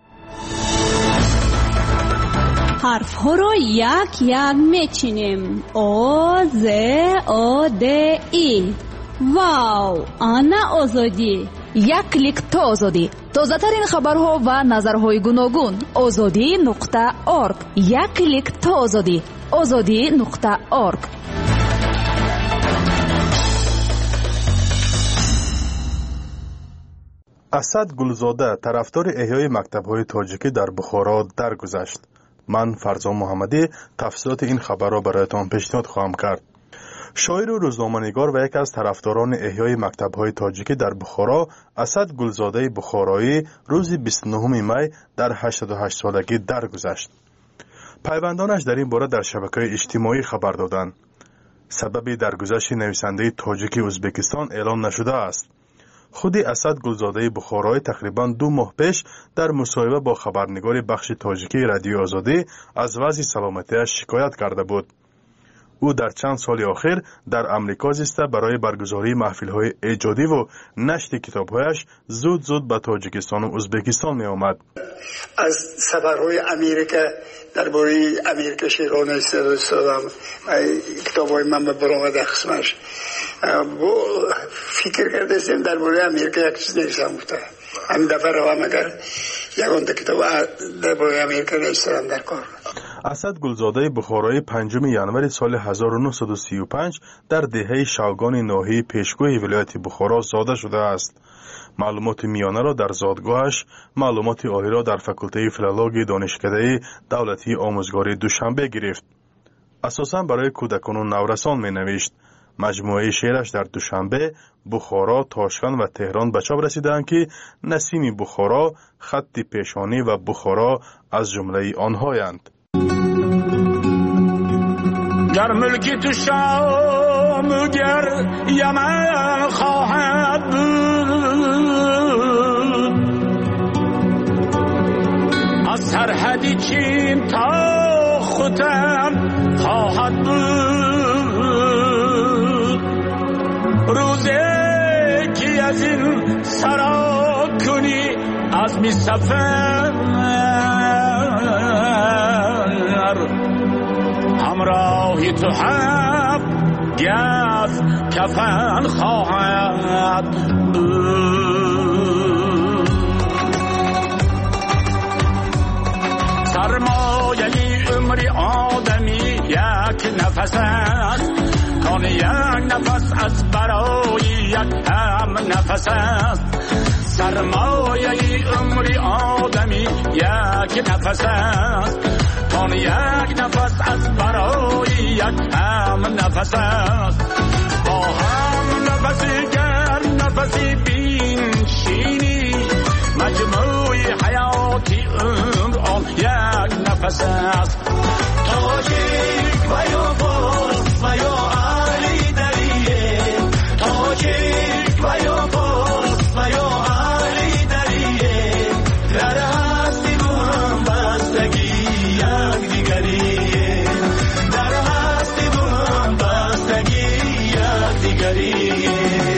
حرف ها را یک یک میچینیم. او ز او د ای. واو، آنا آزادی. یک کلیک تا آزادی. تازه ترین خبرها و نظرهای گوناگون. آزادی نقطه ارگ. یک کلیک تا آزادی. آزادی نقطه ارگ. اسد گلزاده طرفدار احیای مکتب‌های تاجیکی در بخارا درگذشت. من فرزان محمدی تفصیلات این خبر را برایتان پیشنهاد خواهم کرد. شاعر و روزنامه‌نگار و یکی از طرفداران احیای مکتب‌های تاجیکی در بخارا، اسد گلزاده بخارایی روز بیست و نهم می در هشتاد و هشت سالگی درگذشت. پیوندانش در این باره در شبکه‌های اجتماعی خبر دادند. سبب درگذشت نویسنده تاجیکی ازبکستان اعلام نشده است. خود اسد گلزاده بخارایی تقریباً دو ماه پیش در مصاحبه با خبرنگار بخش تاجیکی رادیو آزادی از وضع سلامتیش شکایت کرده بود. او در چند سال اخیر در امریکا زیسته برای برگزاری محفل‌های ایجادی و نشر کتاب‌هایش زود زود به تاجیکستان و ازبکستان می آمد. از سفرهای امریکا درباره امریکا شیرانه استفاده کتاب‌های من به برآمد قسمش فکر کرده استم درباره امریکا یک چیز نوشتم بوده. همین دفعه رو هم اگر یکان کتاب درباره امریکا نوشتم در کار. اسد گلزاده بخارایی پنجم ژانویه سال هزار و نهصد و سی و پنج در دهه شاگان ناحیه پیشگوی ولایت بخارا زاده شده است. معلومات میانه را در زادگاهش، معلومات عالی را در فاکولته فیلولوژی دانشکده دولتی آموزگاری دوشنبه گرفت. اساساً برای کودکان و نورسان می نوشت. مجموعه شعرش در دوشنبه، بخارا، تاشکند و تهران به چاپ رسیدند که نسیم بخارا، خط پیشانی و بخارا از جمله آنهایند. در ملکی تو شاه جامگر یمن خواهد بود از سرحدی چین تا ختن خواهد بود روزی که از این سرا کنی از می سفر همراهی تو هم گز کفن خواهد بود سرمایه عمر آدمی یک نفس است کان یک نفس از برای یک هم نفس است سرمایه عمر آدمی یک نفس است کان یک نفس از برای یک هم نفس است با هم نفسی گر نفسی بینشینی مجموعی حیاتی عمر آن یک نفس است تاجیک و یا فارس و یا علی دریه تاجیک و یا فارس و یا علی دریه در هستی با هم بستگی یک دیگریه در هستی با هم بستگی یک دیگریه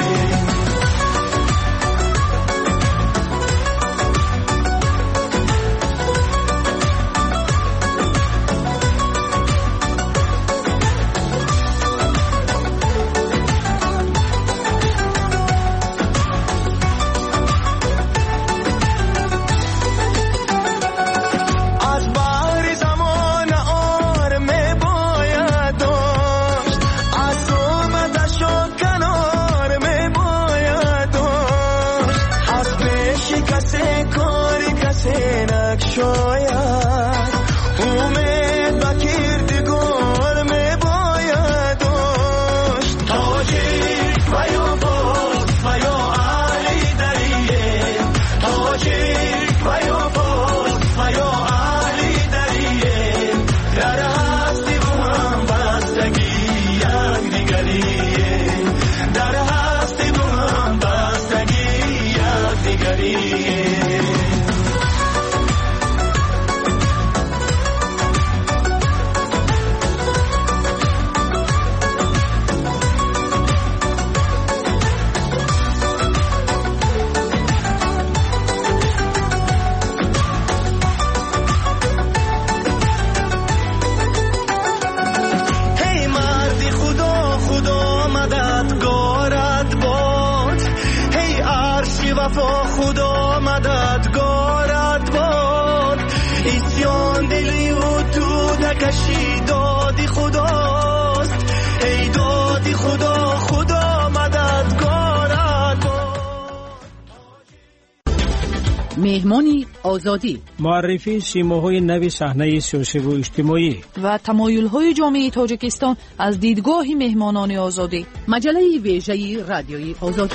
شاید امید با کردگار می باید داشت تاجیک و یا فارس و یا علی دریه تاجیک و یا فارس و یا علی دریه در هستی با هم بستگی یک دیگریه در هستی با هم بستگی یک دیگریه خدا مددگارت باد ایسیان دلی و تو دکشی دادی خداست ای دادی خدا خدا مددگارت باد مهمانی آزادی معرفی سیماهای نوی صحنه سیاسی و اجتماعی و تمایل‌های جامعه تاجیکستان از دیدگاه مهمانان آزادی مجله ویژه رادیوی آزادی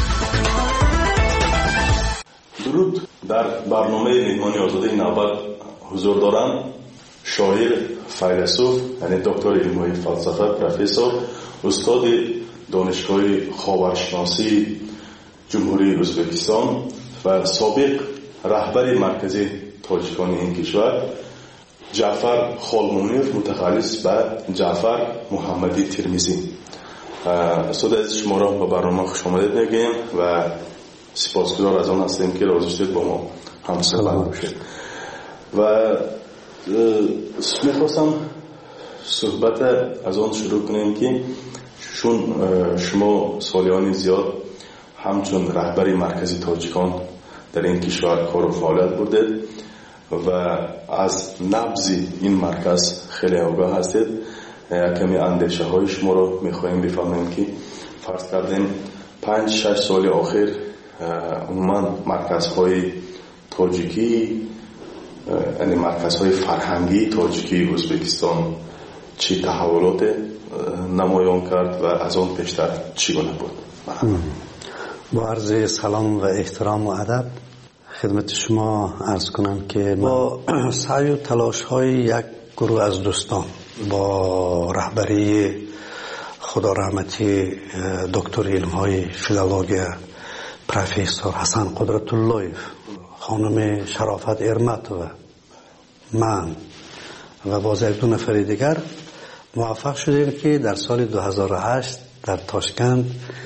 درود در برنامه مهمانی آزادی نوبت حضور دارم شاعر فیلسوف یعنی دکتر علم فلسفه پروفسور استاد دانشگاه خاورشناسی جمهوری ازبکستان و سابق رهبر مرکزی تاجیکان این کشور جعفر خالمونیف متخصص به جعفر محمدی ترمیزی. استاد از شما را به برنامه خوش آمدید میگیم و سپاسگزار از آن هستیم که راضی شدید با ما همصحبت باشید و میخواستم صحبت از آن شروع کنیم که چون شما سالیانی زیاد همچون رهبری مرکزی تاجیکان در این کشور کار و فعالیت بودید و از نبض این مرکز خیلی آگاه هستید کمی اندیشه های شما رو میخواهیم بفهمیم که فرض کردیم پنج شش سال آخر عموما مرکزهای تاجیکی یعنی مرکزهای فرهنگی تاجیکی ازبکستان چی تحولات نمایان کرد و از آن پیشتر چی گونه بود؟ با عرض سلام و احترام و ادب خدمت شما عرض کنم که با سعی و تلاش های یک گروه از دوستان با رهبری خدا رحمتی دکتر علم های فیلولوژی پروفسور حسن قدرت الله، خانم شرافت ارمت و من و باز یک دو نفر دیگر موفق شدیم که در سال دو هزار و هشت در تاشکند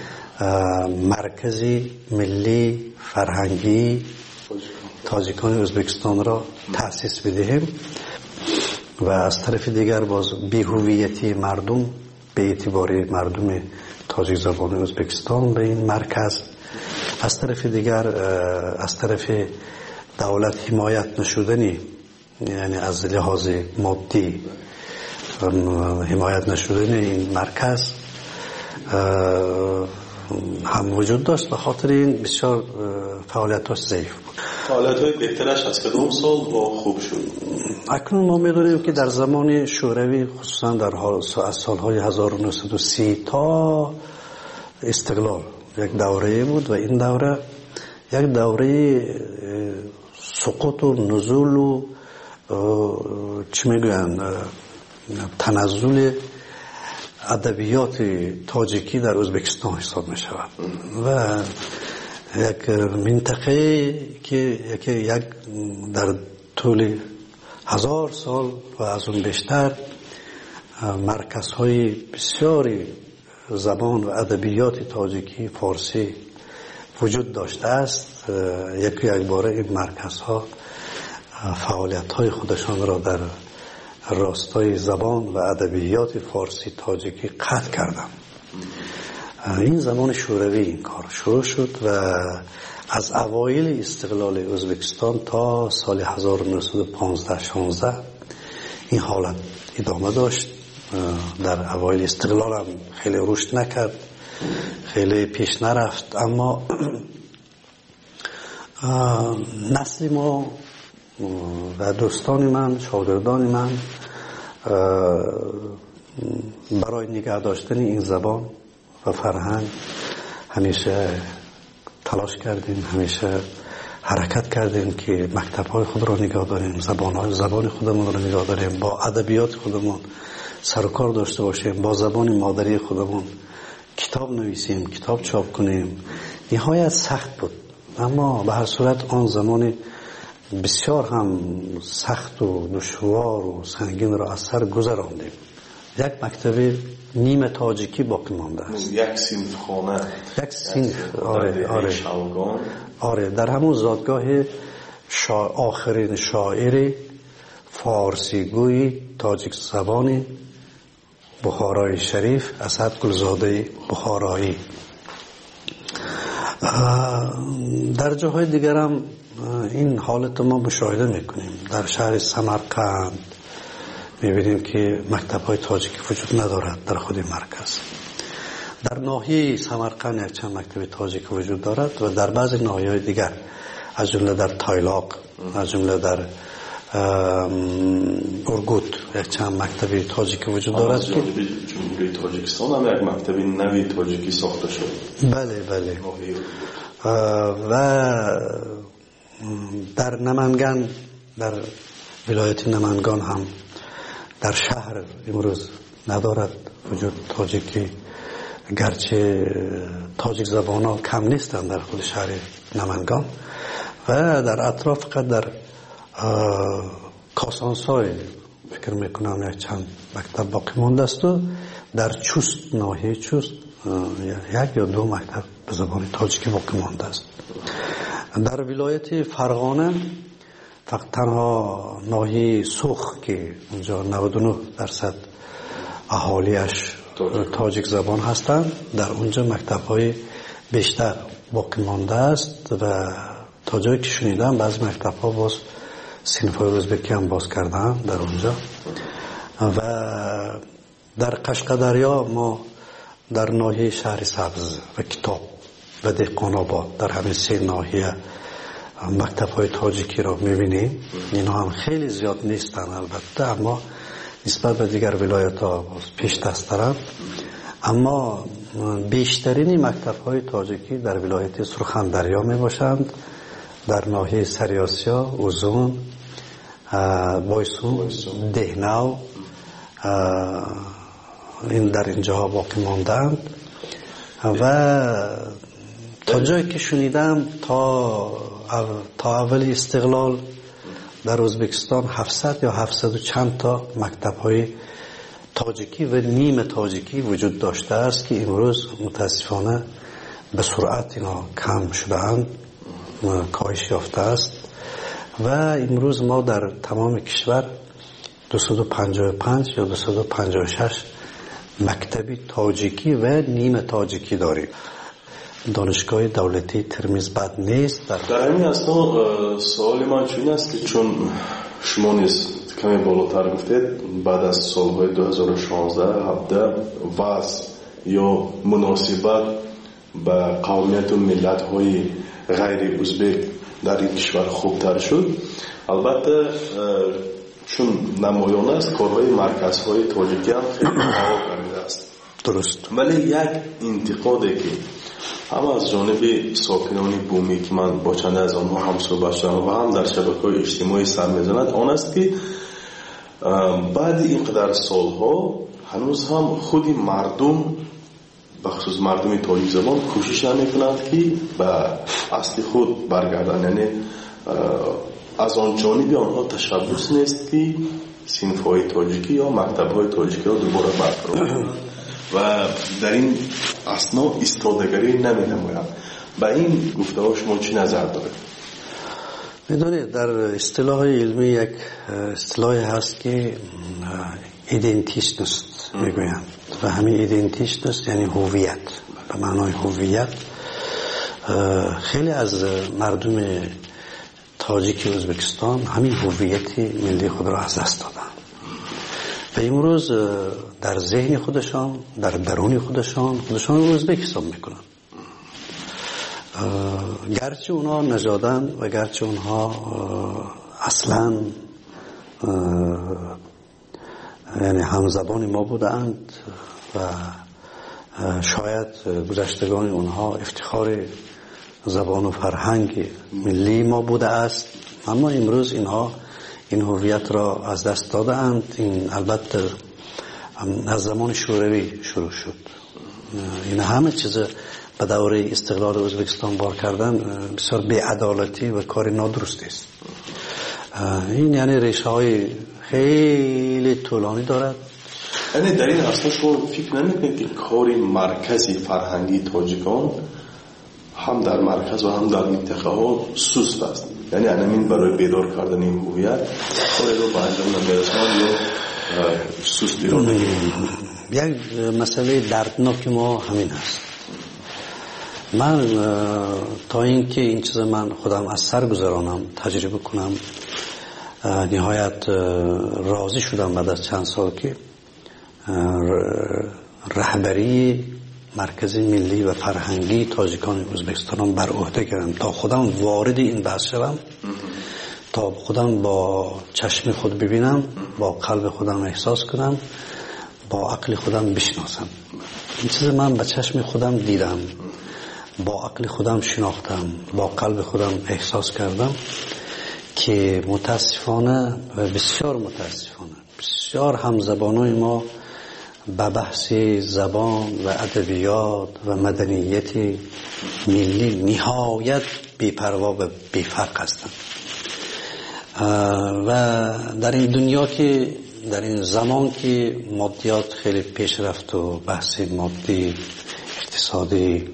مرکزی ملی فرهنگی تاجیکان ازبکستان را تأسیس بدهیم و از طرف دیگر باز بی‌هویتی مردم به اعتبار مردم تاجیک زبان ازبکستان به این مرکز، از طرف دیگر از طرف دولت حمایت نشدنی، یعنی از لحاظ مادی حمایت نشدن این مرکز هم وجود داشت. به خاطر این بسیار فعالیتاش ضعیف بود. فعالیت‌های بهترش از کدام سال با خوب شد؟ اکنون ما می‌دونیم که در زمان شوروی خصوصا در حال از سال‌های هزار و نهصد و سی تا استقلال یک دوره بود و این دوره یک دوره سقوط و نزول و چی میگوین تنزل ادبیات تاجیکی در ازبکستان حساب می شود و یک منطقه که یک در طول هزار سال و از اون بیشتر مرکزهای بسیاری زبان و ادبیات تاجیکی فارسی وجود داشته است. یکی یک باره این مرکزها فعالیت های خودشان را در راستای زبان و ادبیات فارسی تاجیکی قطع کردند. این زمان شوروی این کار شروع شد و از اوایل استقلال ازبکستان تا سال هزار و نهصد و پانزده شانزده این حالت ادامه داشت. در اوایل استقلال هم خیلی رشد نکرد، خیلی پیش نرفت، اما نسل ما و دوستان من، شاگردان من برای نگه داشتن این زبان و فرهنگ همیشه تلاش کردیم، همیشه حرکت کردیم که مکتب‌های خود را نگاه داریم، زبان‌های زبان خودمون را نگاه داریم، با ادبیات خودمون سر و کار داشته باشیم، با زبان مادری خودمون کتاب نویسیم، کتاب چاپ کنیم. نهایت سخت بود، اما به هر صورت آن زمان بسیار هم سخت و دشوار و سنگین را از سر گذراندیم. یک مکتب نیمه تاجیکی باقی مانده است. یک صنف خانه، یک صنف، آره آره آره در همون زادگاه شا... آخرین شاعر فارسی گوی تاجیک زبان بخارای شریف اسد گلزاده بخارایی. در جاهای دیگر هم این حالت ما مشاهده میکنیم. در شهر سمرقند میبینیم که مکتب‌های تاجیکی وجود ندارد در خود مرکز. در ناحیه سمرقند یک چند مکتب تاجیکی وجود دارد و در بعضی ناحیه‌های دیگر از جمله در تایلاق، از جمله در اورگوت یک چند مکتب تاجیکی وجود دارد که جمهوری تاجیکستان هم یک مکتب نوی تاجیکی ساخته شد. بله بله. و در نمنگان، در ولایت نمنگان هم در شهر امروز ندارد وجود تاجیکی، گرچه تاجیک زبان ها کم نیستند در خود شهر نمنگان و در اطراف فقط در کاسانسای فکر میکنم یک چند مکتب باقی مانده است و در چوست، ناحیه چوست یک یا دو مکتب به زبان تاجیکی باقی مانده است. در ولایت فرغانه فقط تنها ناحیه سوخ که اونجا نود و نه درصد اهالیش تاجیک زبان هستند، در اونجا مکتب‌های بیشتر باقی مانده است و تا جایی که شنیدم بعض مکتب‌ها باز صنف‌های ازبکی هم باز کردن در اونجا. و در قشقدریا ما در ناحیه شهر سبز و کتاب و دهقان آباد در همین سه ناحیه مکتب‌های تاجیکی را می‌بینیم. اینا هم خیلی زیاد نیستن البته، اما نسبت به دیگر ولایت‌ها پیش دست دارند. اما بیشترین مکتب‌های تاجیکی در ولایت سرخندریا میباشند، در ناحیه سریاسیا، اوزون، بایسون، دهناو این در اینجا باقی ماندند و تا جایی که شنیدم تا تا اول استقلال در ازبکستان هفتصد یا هفتصد و چند تا مکتب های تاجیکی و نیم تاجیکی وجود داشته است که امروز متاسفانه به سرعت اینا کم شده‌اند، کاهش یافته است و امروز ما در تمام کشور دویست و پنجاه و پنج یا دویست و پنجاه و شش مکتبی تاجیکی و نیم تاجیکی داریم. دانشگاه دولتی ترمیز بد نیست. در, در همین اصلا سوال من چون است که چون شما نیز کمی بالاتر گفتید بعد از سالهای دو هزار و شانزده هفده وضع یا مناسبت به قومیت و ملت های غیر ازبک در این کشور خوبتر شد. البته چون نمایان است کارهای مرکزهای تاجیکی هم خیلی فعال کرده است. درست. ولی یک انتقادی که هم از جانب ساکنان بومی که من با چند از آنها هم صحبت شدم و هم در شبکه‌های اجتماعی سر می‌زند آن است که بعد اینقدر سالها هنوز هم خود مردم بخصوص مردم تاجیک زبان کوشش نمی‌کنند که به اصل خود برگردند، یعنی از آن جانب آنها تشبس نیست که صنف‌های تاجیکی یا مکتب‌های تاجیکی را دوباره برقرار کنند و در این اثنا ایستادگی نمی‌نمایند. به این گفته‌ها شما چی نظر دارید؟ می‌دونید در اصطلاح علمی یک اصطلاحی هست که ایدنتیشنست میگویند و همین ایدنتیشنست یعنی هویت. به معنای هویت خیلی از مردم تاجیک ازبکستان همین هویت ملی خود را از دست دادن و امروز در ذهن خودشان در درون خودشان خودشان رو ازبکستان میکنن، گرچه اونها نژادن و گرچه اونها اصلا یعنی همزبان ما بودند و شاید گذشتگان اونها افتخار زبان و فرهنگ ملی ما بوده است، اما امروز اینها این هویت را از دست داده اند. این البته از زمان شوروی شروع شد. این همه چیز به دوره استقلال ازبکستان بار کردن بسیار بی‌عدالتی و کار نادرستی است. این یعنی ریشه های خیلی طولانی دارد. یعنی در این اصلا شما فکر نمی‌کنید که کار مرکزی فرهنگی تاجیکان هم در مرکز و هم در منطقه ها سست است؟ یعنی همین برای بیدار کردن این هویت کاری رو به انجام نمی‌رساند یا سستی رو نمی‌کنند؟ یک مسئله دردناک ما همین است. من تا اینکه این چیز من خودم از سر گذرانم تجربه کنم نهایت راضی شدم بعد از چند سال که رهبری مرکز ملی و فرهنگی تاجیکان ازبکستان بر عهده کردم تا خودم وارد این بحث شدم، تا خودم با چشم خود ببینم، با قلب خودم احساس کنم، با عقل خودم بشناسم. این چیز من به چشم خودم دیدم، با عقل خودم شناختم، با قلب خودم احساس کردم که متاسفانه و بسیار متاسفانه بسیار همزبانای ما به بحث زبان و ادبیات و مدنیت ملی نهایت بی‌پروا و بی‌فرق هستند و در این دنیا که در این زمان که مادیات خیلی پیش رفت و بحث مادی اقتصادی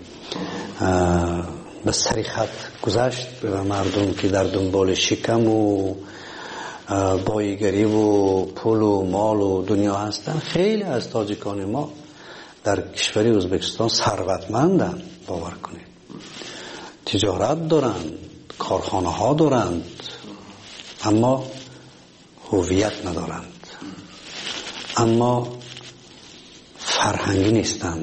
به سری خط گذشت و مردم که در دنبال شکم و بایگری و پول و مال و دنیا هستن، خیلی از تاجیکان ما در کشور ازبکستان ثروتمندند. باور کنید تجارت دارند، کارخانه ها دارند، اما هویت ندارند، اما فرهنگی نیستند،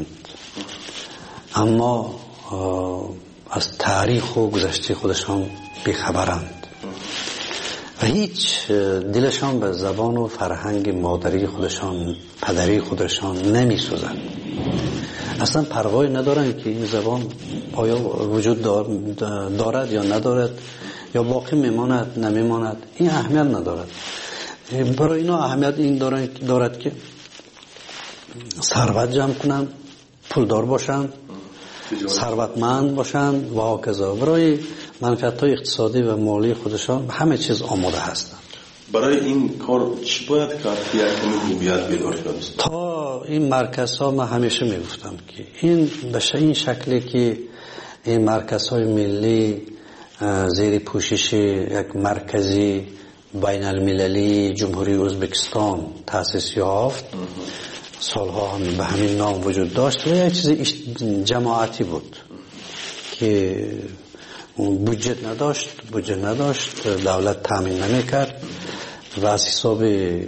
اما از تاریخ و گذشته خودشان بیخبرند و هیچ دلشان به زبان و فرهنگ مادری خودشان پدری خودشان نمی سوزند. اصلا پروایی ندارند که این زبان آیا وجود دارد یا ندارد، یا باقی میماند نمیماند، این اهمیت ندارد. برای اینا اهمیت این دارد که ثروت جمع کنند، پولدار باشند، ثروتمند باشند و هاکذا. برای منفعت‌های اقتصادی و مالی خودشان همه چیز آماده هستند. برای این کار چی باید کرد که یک هویت بیدار شد؟ تا این مرکزها من همیشه میگفتم که این به این شکلی که این مرکزهای ملی زیر پوشش یک مرکزی بین المللی جمهوری ازبکستان تأسیس یافت، سالها هم به همین نام وجود داشت و یک چیز جماعتی بود که بودجه نداشت بودجه نداشت دولت تامین نمیکرد و از حساب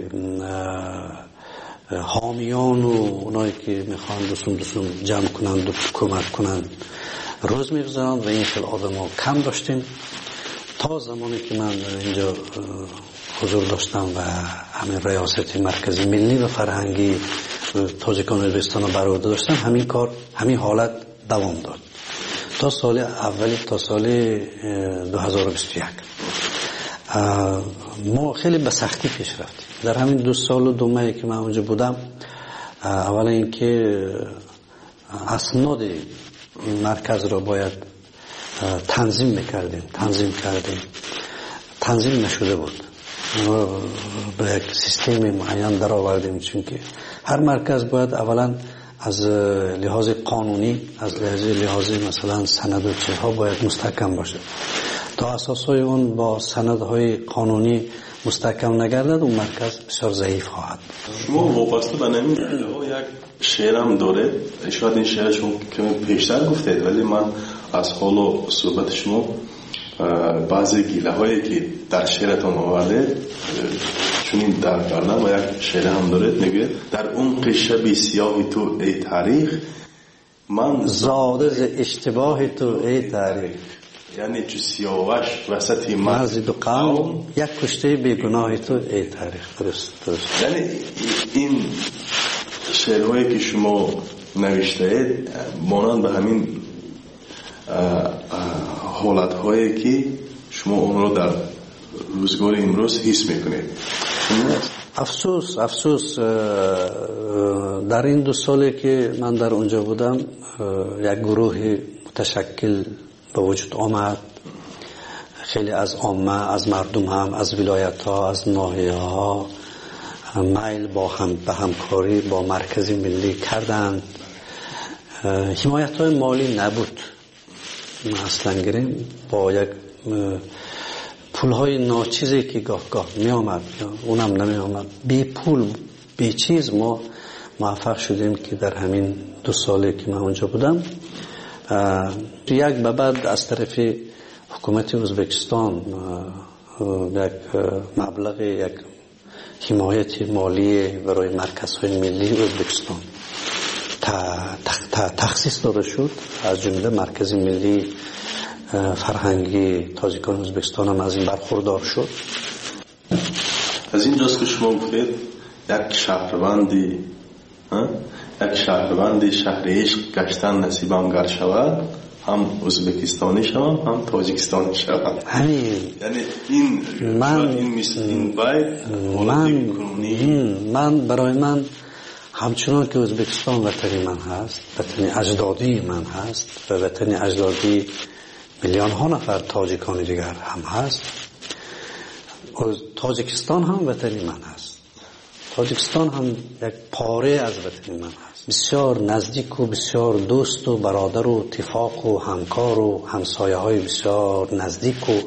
حامیان و اونایی که میخوان دوستون دوستون جمع کنند و کمک کنند روز میگذارند و این خیلی آدم ها کم داشتیم تا زمانی که من اینجا حضور داشتم و همین ریاست مرکزی ملی و فرهنگی تاجیکان ازبکستان رو بر عهده داشتم. همین کار همین حالت دوام داد تا سال اولی تا سال دو هزار و بیست و یک. ما خیلی به سختی پیش رفتیم در همین دو سال و دو ماهی که من اونجا بودم. اولا اینکه اسناد مرکز را باید تنظیم میکردیم تنظیم کردیم تنظیم نشده بود، به یک سیستم معین در آوردیم، چون که هر مرکز باید اولا از لحاظ قانونی از لحاظ لحاظ مثلا سند و چیزها باید مستحکم باشه. تا اساسای اون با سندهای قانونی مستحکم نگردد اون مرکز بسیار ضعیف خواهد. شما وابسته به نمی یک شعرم داره، شاید این شعر شما کمی پیشتر گفتید ولی من از حال و صحبت شما بعضی گیله هایی که در شعرتان آورده چون این در کردم و یک شعر هم داره، میگه در عمق شب سیاه تو ای تاریخ من زاده ز اشتباه تو ای تاریخ، یعنی چو سیاوش وسط مرز دو قوم یک کشته بیگناه تو ای تاریخ. درست درست. یعنی این شعرهایی که شما نوشته اید مانند به همین حالت هایی که شما اون رو در روزگار امروز حس میکنید. افسوس افسوس در این دو سالی که من در اونجا بودم یک گروه متشکل به وجود آمد. خیلی از عامه از مردم هم از ولایت ها از ناحیه ها میل با هم به همکاری با مرکز ملی کردند. حمایت های مالی نبود، اصلا گریم با یک پول های ناچیزی که گاه گاه می آمد اونم نمی آمد. بی پول بی چیز ما موفق شدیم که در همین دو سالی که من اونجا بودم یک به بعد از طرف حکومت ازبکستان یک مبلغ یک حمایت مالی برای مرکزهای ملی ازبکستان تخصیص داده شد. از جمله مرکز ملی فرهنگی تاجیکان ازبکستان هم از این برخوردار شد. از این جاست که شما گفتید یک شهروندی یک شهروندی شهر عشق گشتن نصیبم گر شود هم ازبکستانی شوم هم تاجیکستانی شوم. یعنی این من این مثل این باید من من برای من همچنان که ازبکستان وطنی من هست، وطنی اجدادی من هست و وطنی اجدادی میلیون ها نفر تاجیکان دیگر هم هست، تاجیکستان هم وطنی من هست. تاجیکستان هم یک پاره از وطنی من هست، بسیار نزدیک و بسیار دوست و برادر و اتفاق و همکار و همسایه های بسیار نزدیک و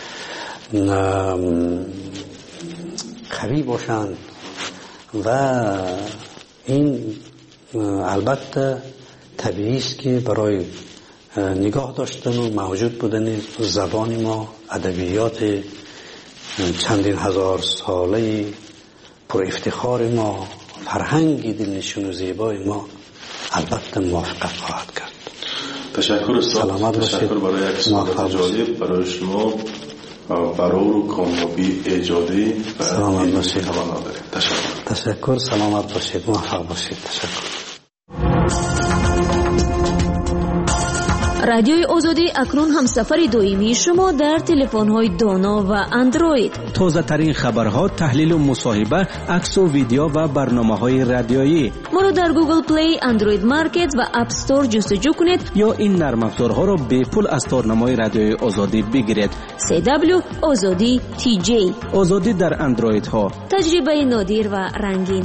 قوی باشند و این البته طبیعی است که برای نگاه داشتن و موجود بودن زبان ما، ادبیات چندین هزار ساله پر افتخار ما، فرهنگ دلنشین و زیبای ما البته موافقت خواهد کرد. تشکر استاد، تشکر برای یک صحبت جالب برای شما، برای و کامیابی ایجادی و سلامت باشید. تشکر. تشکر، سلامت باشید، موفق باشید. تشکر. رادیوی آزادی اکنون همسفر دائمی شما در تلفن‌های دانا و اندروید. تازه ترین خبرها، تحلیل و مصاحبه، عکس و ویدیو و برنامه‌های رادیویی. ما را در گوگل پلی، اندروید مارکت و اپ استور جستجو کنید یا این نرم افزارها را به پول از تارنمای رادیوی آزادی بگیرید. سی دبلیو آزادی تی جی. آزادی در اندروید ها. تجربه نادر و رنگین.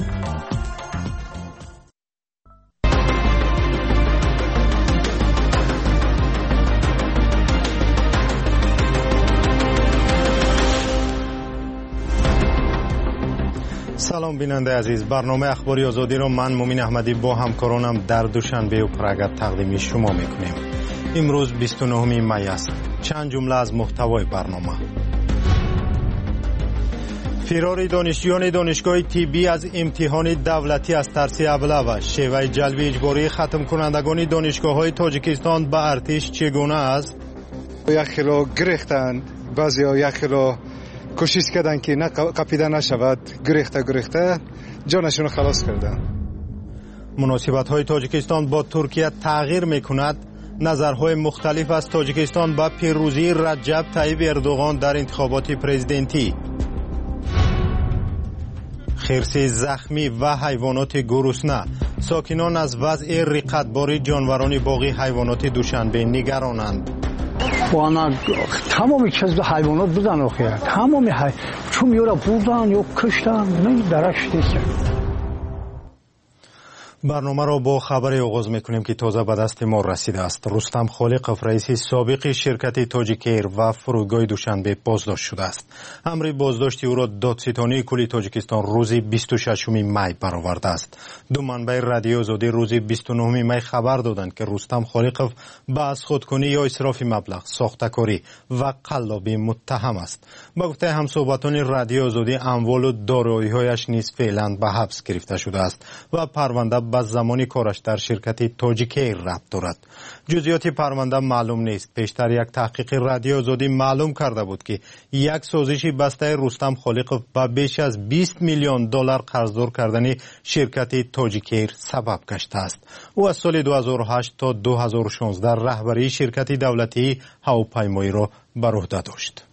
سلام بیننده عزیز، برنامه اخباری آزادی را من مومین احمدی با همکارانم در دوشنبه و پرگت تقدیم شما میکنیم. امروز بیست و نهم می است. چند جمله از محتوای برنامه. فرار دانشجویان دانشگاه طبی از امتحان دولتی از ترس ابله، شیوه جلب اجباری ختم کنندگان دانشگاه‌های تاجیکستان به ارتش چگونه است؟ یک خیلی گریختند، بعضی یک خیلی کوشش کردن که نه قپیده نشود، گریخته گریخته جانشون خلاص کردن. مناسبت‌های تاجیکستان با ترکیه تغییر می‌کند. نظرهای مختلف از تاجیکستان با پیروزی رجب طیب اردوغان در انتخابات پرزیدنتی. خرس زخمی و حیوانات گرسنه، ساکنان از وضع رقتباری جانوران باغی حیوانات دوشنبه نگرانند. وانا تمامی چیز حیوانات بودن آخه تمامی حی... چون یا را بردن یا کشتن نه درش نیست. برنامه را با خبر آغاز میکنیم که تازه به دست ما رسیده است. رستم خالقов رئیس سابق شرکت تاجیکیر و فرودگاه دوشنبه بازداشت شده است. امر بازداشت او را دادستانی کل تاجیکستان روز بیست و ششم می برآورده است. دو منبع رادیو آزادی روز بیست و نهم می خبر دادند که رستم خالقов به از خودکنی یا اسراف مبلغ، ساختکاری و قلابی متهم است. با گفته همصحبتان رادیو آزادی اموال و دارایی‌هایش نیز فعلا به حبس گرفته شده است و پرونده با زمانی کارش در شرکت تاجیکیر ربط دارد. جزئیات پرونده معلوم نیست. پیشتر یک تحقیق رادیو آزادی معلوم کرده بود که یک سازشی بسته رستم خالقов با بیش از بیست میلیون دلار قرضدار کردن شرکت تاجیکیر سبب گشته است. او از سال دو هزار و هشت تا دو هزار و شانزده رهبری شرکت دولتی هواپیمایی را بر عهده داشت.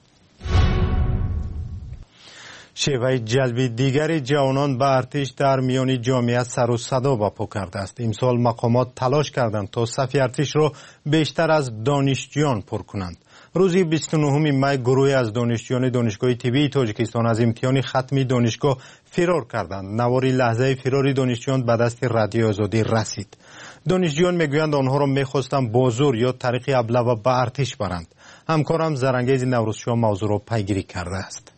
شیوه جلب دیگر جوانان به ارتش در میان جامعه سر و صدا برپا کرده است. امسال مقامات تلاش کردند تا صف ارتش را بیشتر از دانشجویان پر کنند. روز بیست و نهم می گروهی از دانشجویان دانشگاه طبی تاجیکستان از امتحان ختمی دانشگاه فرار کردند. نواری لحظه فرار دانشجویان به دست رادیو آزادی رسید. دانشجویان میگویند آنها را میخواستند با زور یا طریق ابله و به ارتش برند. همکارم زرنگیز نوروزشاه موضوع را پیگیری کرده است.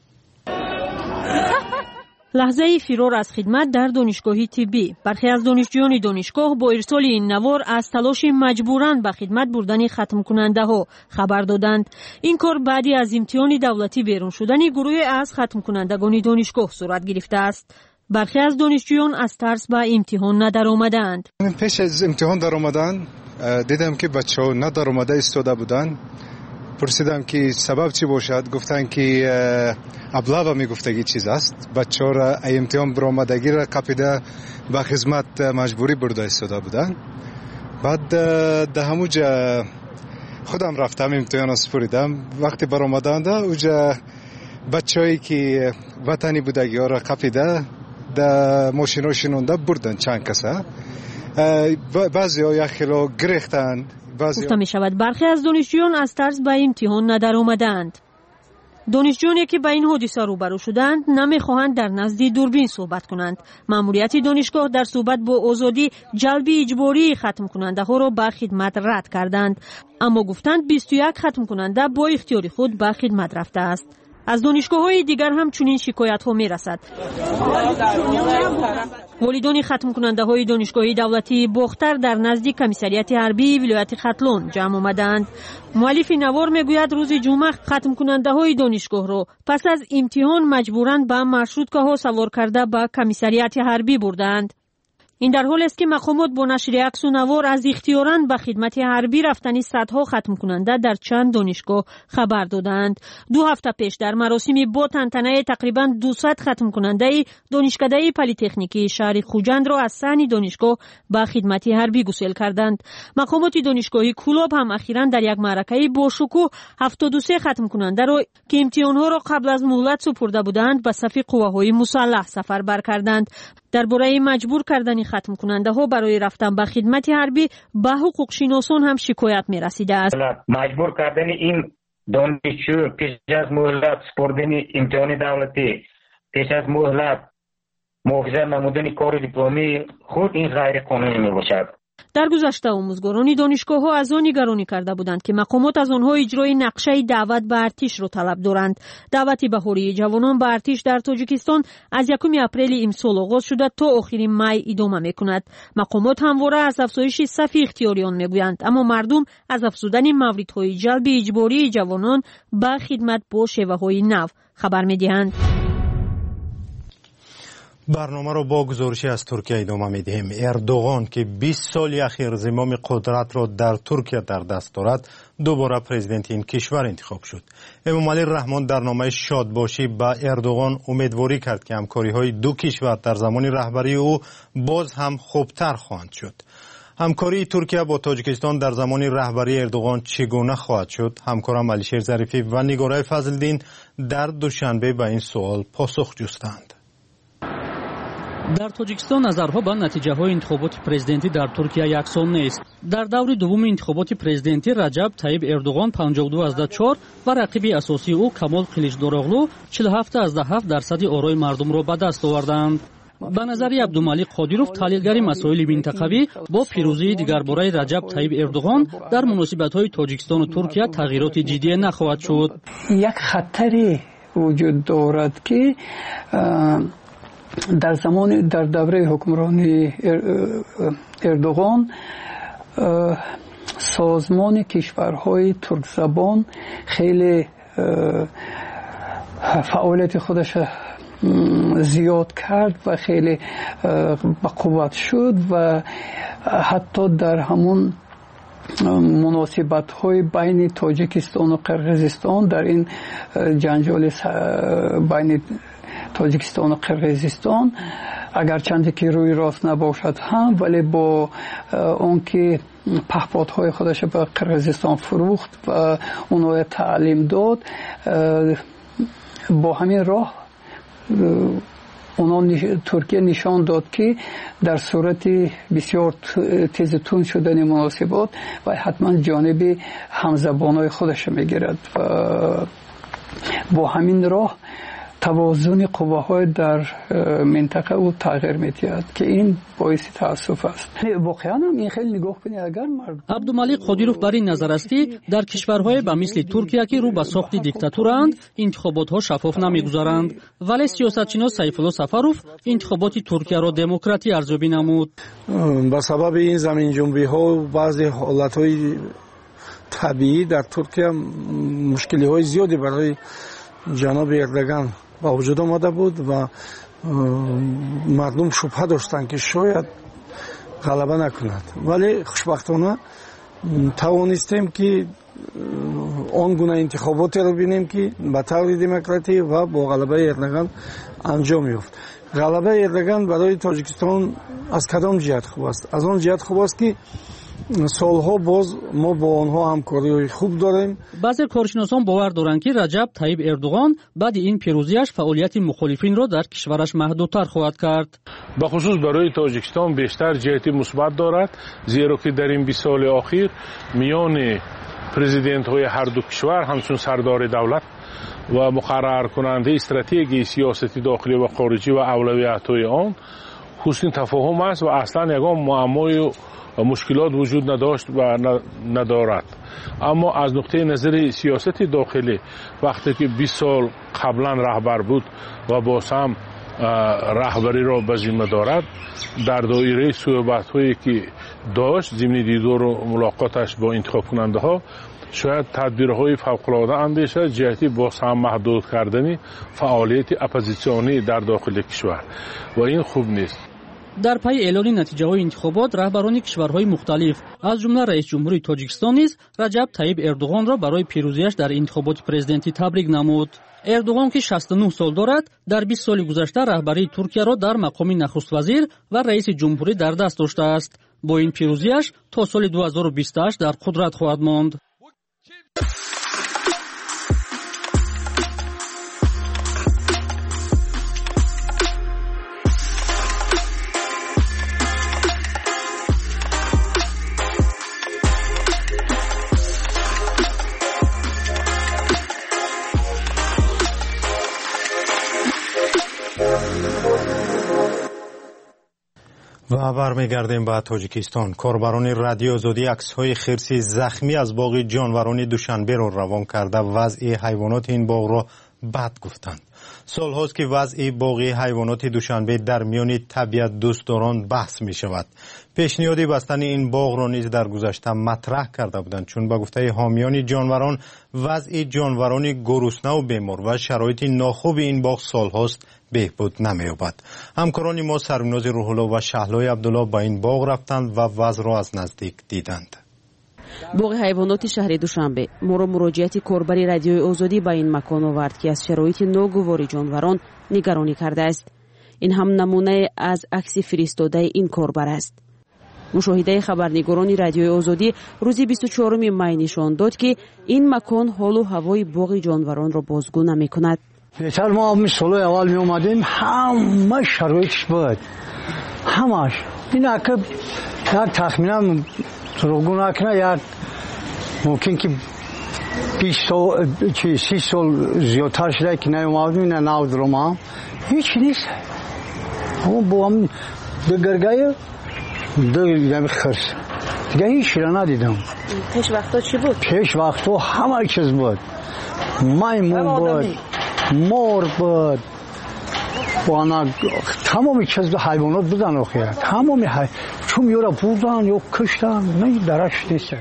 لحظه فرار از خدمت در دانشگاه طبی. برخی از دانشجویان دانشگاه با ارسال این نوار از تلاش مجبوراً به خدمت بردن ختم کننده ها خبر دادند. این کار بعدی از امتحان دولتی بیرون شدن گروه از ختم کنندگان دانشگاه صورت گرفته است. برخی از دانشجویان از ترس به امتحان ندر آمدند. پیش از امتحان در آمدن دیدم که بچه‌ها ندر آمده ایستاده بودند. پرسیدم که سبب چی باشد، گفتن که ابله می گفتگی چیز است. بچه‌ها را امتحان برآمدگی را قپیده به خدمت مجبوری برده ایستاده بودن. بعد ده همونجا خودم رفتم امتحان سپریدم. وقتی برآمدند اونجا بچه‌ای که وطنی بودگی ها را قپیده در ماشینا شینونده بردن چند کسا. بعضی ها یک خیلی گریختند. گفته می شود برخی از دانشجویان از ترس به امتحان ندر آمدند. دانشجویانی که به این حادثه روبرو شدند نمیخواهند در نزد دوربین صحبت کنند. ماموریت دانشگاه در صحبت با آزادی جلب اجباری ختم کننده ها را به خدمت رد کردند، اما گفتند بیست و یک ختم کننده با اختیار خود به خدمت رفته است. از دانشگاه‌های دیگر هم چنین شکایت‌ها می‌رسد. والدان ختم کننده های دانشگاه دولتی باختر در نزدیک کمیسریت حربی ولایت ختلون جمع آمدند. مؤلف نوار میگوید روز جمعه ختم کننده های دانشگاه را پس از امتحان مجبوراً به مارشروتکه ها سوار کرده به کمیسریت حربی بردند. این در حالی است که مقامات با نشر عکس و نوار از اختیاراً به خدمت حربی رفتن صدها ختم کننده در چند دانشگاه خبر دادند. دو هفته پیش در مراسمی با تنتنه تقریباً دویست ختم کننده دانشکده پلی‌تکنیکی شهر خوجند را از صحن دانشگاه به خدمت حربی گسیل کردند. مقامات دانشگاهی کولاب هم اخیراً در یک معرکه با شکوه هفتاد و سه ختم کننده را که امتحانها را قبل از مهلت سپرده بودند به صف قوه‌های مسلح سفربر کردند. درباره مجبور کردن ختم کننده ها برای رفتن به خدمت حربی به حقوق شناسان هم شکایت می رسیده است. مجبور کردن این دانشجو پیش از مهلت سپردن امتحان دولتی، پیش از مهلت محافظت نمودن کار دیپلمی خود این غیر قانونی می باشد. در گذشته آموزگاران دانشگاه ها از آن نگرانی کرده بودند که مقامات از آنها اجرای نقشه دعوت به ارتش را طلب دارند. دعوت بهاری جوانان به ارتش در تاجیکستان از یکم اپریل امسال آغاز شده تا آخر می ادامه میکند. مقامات همواره از افزایش صف اختیاریان میگویند، اما مردم از افزودن موردهای جلب اجباری جوانان به خدمت با شیوه‌های نو خبر میدهند. برنامه را با گزارشی از ترکیه ادامه می‌دهیم. اردوغان که بیست سال اخیر زمام قدرت را در ترکیه در دست دارد، دوباره پرزیدنت این کشور انتخاب شد. امام علی رحمان در نامه شادباشی به اردوغان امیدواری کرد که همکاری‌های دو کشور در زمان رهبری او باز هم خوبتر خواهند شد. همکاری ترکیه با تاجیکستان در زمان رهبری اردوغان چگونه خواهد شد؟ همکارم علیشیر ظریفی و نگارای فضل‌دین در دوشنبه به این سوال پاسخ جستند. در تاجیکستان نظرها به نتیجه های انتخابات پرزیدنتی در ترکیه یکسان نیست. در دور دوم انتخابات پرزیدنتی رجب طیب اردوغان پنجاه و دو ازده چهار و رقیب اساسی او کمال قلیچداروغلو چهل و هفت ازده هفت درصد آرای مردم را به دست آوردند. به نظر عبدالملیک قادیروف تحلیلگر مسائل منطقوی با پیروزی دیگرباره رجب طیب اردوغان در مناسبت های تاجیکستان و ترکیه تغییرات جدی نخواهد شد. یک خطری وجود دارد که در زمان در دوره حکمرانی اردوغان سازمان کشورهای ترک زبان خیلی فعالیت خودش زیاد کرد و خیلی به قوت شد و حتی در همون مناسبت های بین تاجیکستان و قرقیزستان در این جنجال بین تاجیکستان و قرقیزستان اگرچند که روی راست نباشد هم، ولی با اون که پهپادهای خودش به قرقیزستان فروخت و اونها تعلیم داد، با همین راه اونا ترکیه نشان داد که در صورت بسیار تیز تون شدن مناسبات و حتما جانب همزبانای خودش میگیرد و با همین راه توازن قواهای در منطقه او تغییر می‌دهد که این باعث تأسف است. واقعا هم این خیلی نگاه کنید، اگر مرد عبدالملیک قادیروف بر این نظر است که در کشورهای به مثل ترکیه که رو به ساخت دیکتاتورند انتخابات‌ها شفاف نمی‌گذارند، ولی سیاستشناس سیفالله سفروف انتخابات ترکیه را دموکراتی ارزیابی نمود. با سبب این زمین جنبی‌ها و بعضی حالت‌های طبیعی در ترکیه مشکل‌های زیادی برای جناب اردوغان با وجود آمده بود و مردم شبهه داشتند که شاید غلبه نکند، ولی خوشبختانه توانستیم که آن گونه انتخاباتی رو بینیم که به طور دموکراتی و با غلبه اردوغان انجام یافت. غلبه اردوغان برای تاجیکستان از کدام جهت خوب است؟ از آن جهت خوب است که سالها باز ما با آنها همکاری خوب داریم. بعضی کارشناسان باور دارند که رجب طیب اردوغان بعد این پیروزیش فعالیت مخالفین را در کشورش محدودتر خواهد کرد. به خصوص برای تاجیکستان بیشتر جهت مثبت دارد، زیرا که در این بیست سال اخیر میان پرزیدنت های هر دو کشور همچون سردار دولت و مقرر کننده استراتژی سیاسی داخلی و خارجی و اولویت های آن حسن تفاهم است و اصلا یگان معمای مشکلات وجود نداشت و ندارد. اما از نقطه نظر سیاست داخلی وقتی که بیست سال قبلا رهبر بود و باز هم رهبری را به ذمه دارد، در دایره صحبت‌هایی که داشت ضمن دیدار و ملاقاتش با انتخاب کننده ها، شاید تدبیرهای فوق‌العاده اندیشه جهتی باز هم محدود کردن فعالیت اپوزیسیونی در داخل کشور و این خوب نیست. дар пайи эълони натиҷаҳои интихобот раҳбарони кишварҳои мухталиф аз ҷумла раис ҷумҳури тоҷикистон низ раҷаб таиб эрдуғонро барои пирӯзияш дар интихоботи президентӣ табрик намуд. эрдуғон ки шасту нӯҳ сол дорад, дар бист соли гузашта раҳбарии Туркияро дар мақоми нахуствазир ва раиси ҷумҳурӣ дар даст доштааст. бо ин пирӯзияш то соли ду ҳазору бисту ҳашт дар қудрат хоҳад монд. و برمیگردیم به تاجیکستان. کاربران رادیو آزادی عکس‌های خرسی زخمی از باغ جانوران دوشنبه را روان کرده وضع حیوانات این باغ را بد گفتند. سال هاست که وضع باغ حیوانات دوشنبه در میان طبیعت دوستداران بحث می شود. پیشنهاد بستن این باغ را نیز در گذشته مطرح کرده بودند، چون به گفته حامیان جانوران وضع جانوران گرسنه و بیمار و شرایط ناخوب این باغ سال هاست بهبود نمی‌یابد. همکاران ما سروناز روح‌الله و شهلای عبدالله به این باغ رفتند و وضع را از نزدیک دیدند. باغ حیوانات شهر دوشنبه مرا مراجعت کاربری رادیوی آزادی به این مکان آورد که از شرایط ناگوار جانوران نگرانی کرده است. این هم نمونه از عکس فرستاده این کاربر است. مشاهده خبرنگاران رادیوی آزادی روز بیست و چهارم می نشان داد که این مکان حال و هوای باغ جانوران را بازگو نمی‌کند. بهتر ما همین سالهای اول می اومدیم همه شرایطش بود، همش این اکه یک تخمینم دروغگو نکنه، یک ممکن که بیست سال چی سی سال زیادتر شده که نیومدیم نه نو درما هیچ نیست. اما با هم دگرگای دو خرس دیگه هیچ را ندیدم. پیش وقتا چی بود؟ پیش وقتا همه چیز بود، میمون بود، مور بود، وانا تمامی چیز حیوانات بودن آخه، تمامی حی... چون یورا بودن یا کشتن نه درش نیست.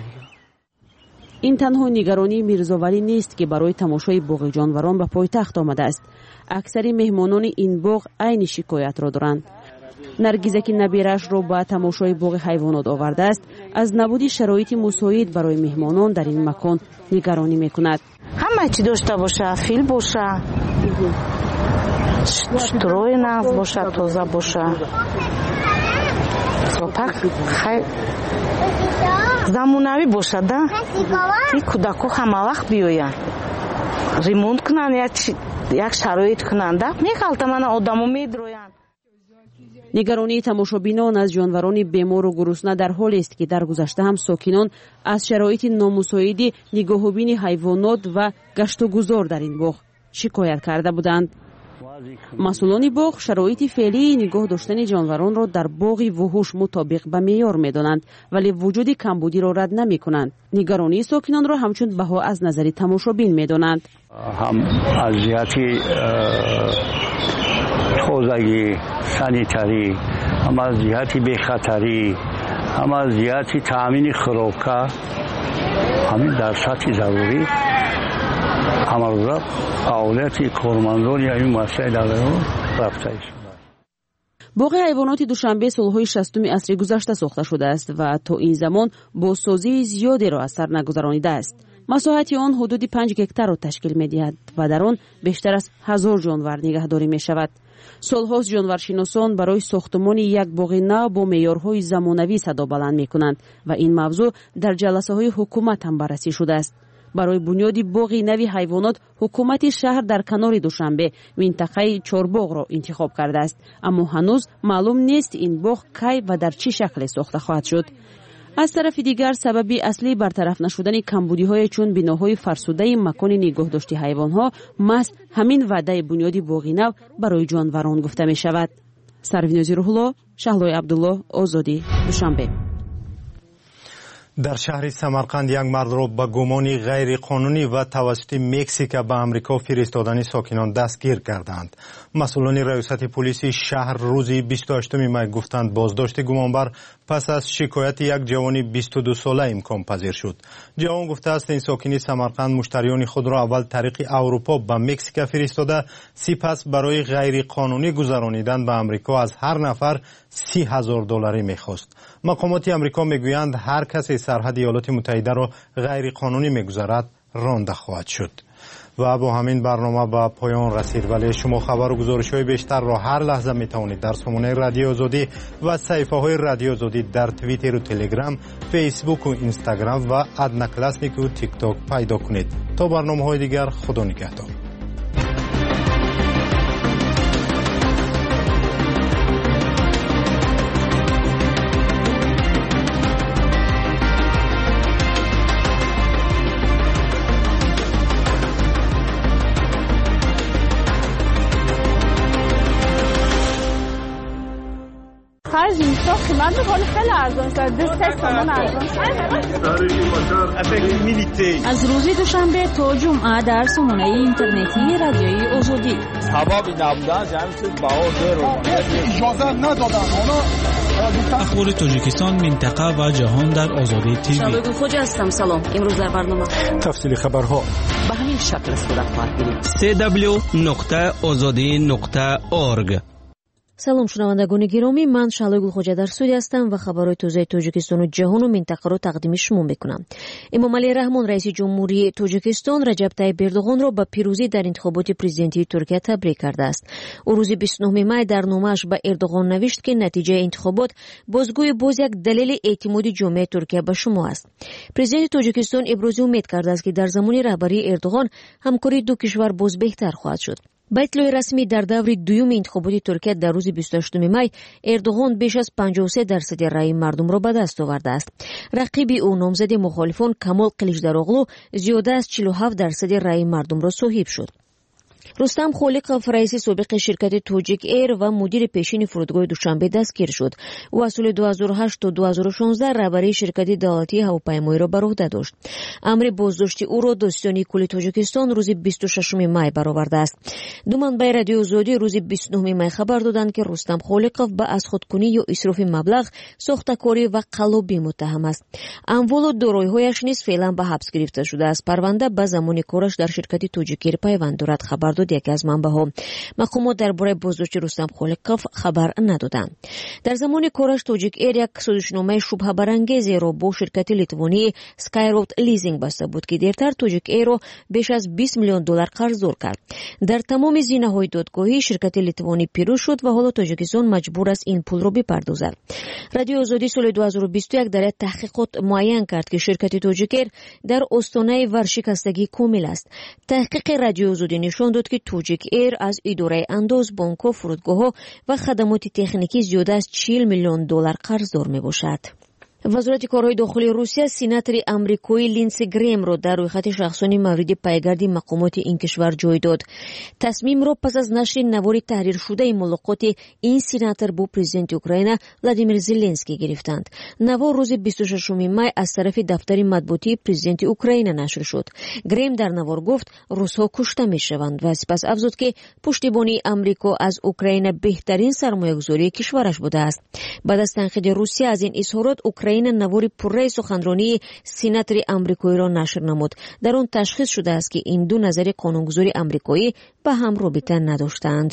این تنها نگرانی میرزاولی نیست که برای تماشای باغ جانوران به پایتخت آمده است. اکثر مهمانان این باغ عین شکایت را دارند. نرگیزه که نبیرش را به تماشای باغ حیوانات آورده است، از نبود شرایط مساعد برای مهمانان در این مکان نگرانی میکند. همه چی داشته باشه، فیل باشه، شتروی نغز باشه، تازه باشه. پاک خیلی زمانوی باشه ده. این کودکو همه وقت بیاین ریمونت کنن، یک شرایط کنن ده میخالت من آدمو میدروین. نگرانی تماشابینان از جانوران بیمار و گرسنه در حالی است که در گذشته هم ساکنان از شرایط نامساعد نگاهبین حیوانات و گشت و گذار در این باغ شکایت کرده بودند. مسئولان باغ شرایط فعلی نگاه داشتن جانوران را در باغ وحوش مطابق به معیار می‌دانند، ولی وجود کمبودی را رد نمی‌کنند. نگرانی ساکنان را همچون بها از نظر تماشابین می‌دانند. هم از جهت تازگی، سانیتاری، هم از جهت بی‌خطری، هم از جهت تامین خوراک، همین در سطح ضروری همراه اولویت کارمندان یا این مسائل را رفته است. باغ حیوانات دوشنبه سالهای شصتم عصر گذشته ساخته شده است و تا این زمان بازسازی زیادی را از سر نگذرانیده است. مساحت آن حدود پنج هکتار را تشکیل می‌دهد و در آن بیشتر از هزار جانور نگهداری می‌شود. سالهاست جانورشناسان برای ساختمان یک باغ نو با معیارهای زمانوی صدا بلند می‌کنند و این موضوع در جلسه‌های حکومت هم بررسی شده است. برای بنیاد باغ نوی حیوانات حکومت شهر در کنار دوشنبه منطقه چهارباغ را انتخاب کرده است، اما هنوز معلوم نیست این باغ کی و در چه شکل ساخته خواهد شد. از طرف دیگر سبب اصلی برطرف نشدن کمبودی‌های چون بناهای فرسوده مکان نگهداشت حیوانات محض همین وعده بنیاد باغ نو برای جانوران گفته می شود. سروناز روح‌الله، شهلای عبدالله، آزادی، دوشنبه. در شهر سمرقند یک مرد را به گمان غیر قانونی و توسط مکزیک به امریکا فرستادن ساکنان دستگیر کردند. مسئولان ریاست پلیس شهر روز بیست و هشتم می گفتند بازداشت گمانبر پس از شکایت یک جوان بیست و دو ساله امکان پذیر شد. جوان گفته است این ساکنی سمرقند مشتریان خود را اول طریق اروپا به مکزیک فرستاده، سپس برای غیر قانونی گذرانیدن به امریکا از هر نفر سی هزار دلاری میخواست. مقامات امریکا میگویند هر کسی سرحد ایالات متحده را غیر قانونی میگذرد رانده خواهد شد. و با همین برنامه به پایان رسید، ولی شما خبر و گزارش های بیشتر را هر لحظه می توانید در سامانه رادیو آزادی و صفحه های رادیو آزادی در توییتر و تلگرام، فیسبوک و اینستاگرام و ادنا کلاسیک و تیک تاک پیدا کنید. تا برنامه های دیگر، خدا نگهدار. خرج اینجا قیمت خیلی خیلی ارزان شد. دو سه تومن ارزان شد. از روز دوشنبه تا جمعه در سامانه اینترنتی رادیوی آزادی. سبب نبودن جمعیت بهادر رو اجازه ندادن. اخبار تاجیکستان، منطقه و جهان در آزادی تیوی. شبگون خوجا هستم. سلام. امروز در برنامه تفصیل خبرها به همین شکل صورت خواهد گرفت. سی دبلیو نقطه آزادی نقطه اورگ. салом шунавандагони гиромӣ, ман шаҳлои гулхоҷа дар студия ҳастам ва хабарҳои тозаи тоҷикистону ҷаҳону минтақаро тақдими шумо мекунам. эмомалӣ раҳмон, раиси ҷумҳурии тоҷикистон, раҷаб таyyib ердоғонро ба пирӯзӣ дар интихоботи президентии туркия табрик кардааст. ӯ рӯзи бисту нӯҳуми май дар номааш ба ердоғон навишт ки натиҷаи интихобот бозгӯи боз як далели эътимоди ҷомеаи туркия ба шумо аст. президенти тоҷикистон ибрози умед кардааст ки дар замони раҳбарии ердоғон ҳамкории ду кишвар боз беҳтар хоҳад шуд. ба итлои расмӣ дар даври дуюми интихоботи туркия дар рӯзи бисту ҳаштуми май ердоғон беш аз панҷоҳу се дарсади раъи мардумро ба даст овардааст. рақиби ӯ, номзади мухолифон Камол Қиличдароғлу, зиёда аз чилу ҳафт дарсади раъи мардумро соҳиб шуд. рустам холиқов, раиси собиқи ширкати Тоҷик Эйр ва мудири пешини фурудгоҳи Душанбе дастгир шуд. ӯ аз соли ду ҳазору ҳашт то ду ҳазору шонздаҳ раҳбарии ширкати давлатии ҳавопаймоиро бар ӯҳда дошт. амри боздошти ӯро Достиёни кӯли Тоҷикистон рӯзи бисту шашуми май баровардааст. ду манбаи радиои Озодӣ рӯзи бисту нӯҳуми май хабар доданд ки Рустам Холиқов ба азхудкунӣ ё исрофи маблағ, сохтакорӣ ва қаллобӣ муттаҳам аст. амволу дороиҳояш низ феълан ба ҳабс гирифта шудааст. парванда ба замони кораш дар ширкати Тоҷик Эйр пайванд дорад, хабар дод яке аз манбаҳо. мақомот дар бораи боздошти Рустам Холиқов хабар надоданд. дар замони кораш Тоҷик Эйр як созишномаи шубҳабарангезеро бо ширкати литвонии Skyroad Leasing баста буд ки дертар Тоҷик Эйрро беш аз бист миллион доллар қарздор кард. дар тамоми зинаҳои додгоҳӣ ширкати литвонӣ пирӯз шуд ва ҳоло Тоҷикистон маҷбур аст ин пулро бипардозад. радиои Озодӣ соли ду ҳазору бисту як дар як таҳқиқот муайян кард ки ширкати Тоҷик Эйр дар остонаи варшикастагӣ комил аст. таҳқиқи радиои Озодӣ нишон дод ки Тоҷик Эйр аз идораи андоз, бонкҳо, фурудгоҳҳо ва хадамоти техникӣ зиёда аз чил миллион доллар қарздор мебошад. вазорати корҳои дохилии Русия сенатори амрикои Линдси Грэҳмро дар рӯйхати шахсони мавриди пайгарди мақомоти ин кишвар ҷой дод. тасмимро пас аз нашри навори таҳриршудаи мулоқоти ин сенатор бо президенти Украина Владимир Зеленский гирифтанд. навор рӯзи бисту шашуми май аз тарафи дафтари матбуотии президенти Украина нашр шуд. Грэҳм дар навор гуфт русҳо кушта мешаванд ва сипас афзуд ки пуштибонии Амрико аз Украина беҳтарин сармоягузории кишвараш будааст. баъд аз танқиди Русия аз ин изҳорот Украина навори пурраи суханронии сенатори амрикоиро нашр намуд. дар он ташхис шудааст ки ин ду назари қонунгузори амрикоӣ ба ҳам робита надоштаанд.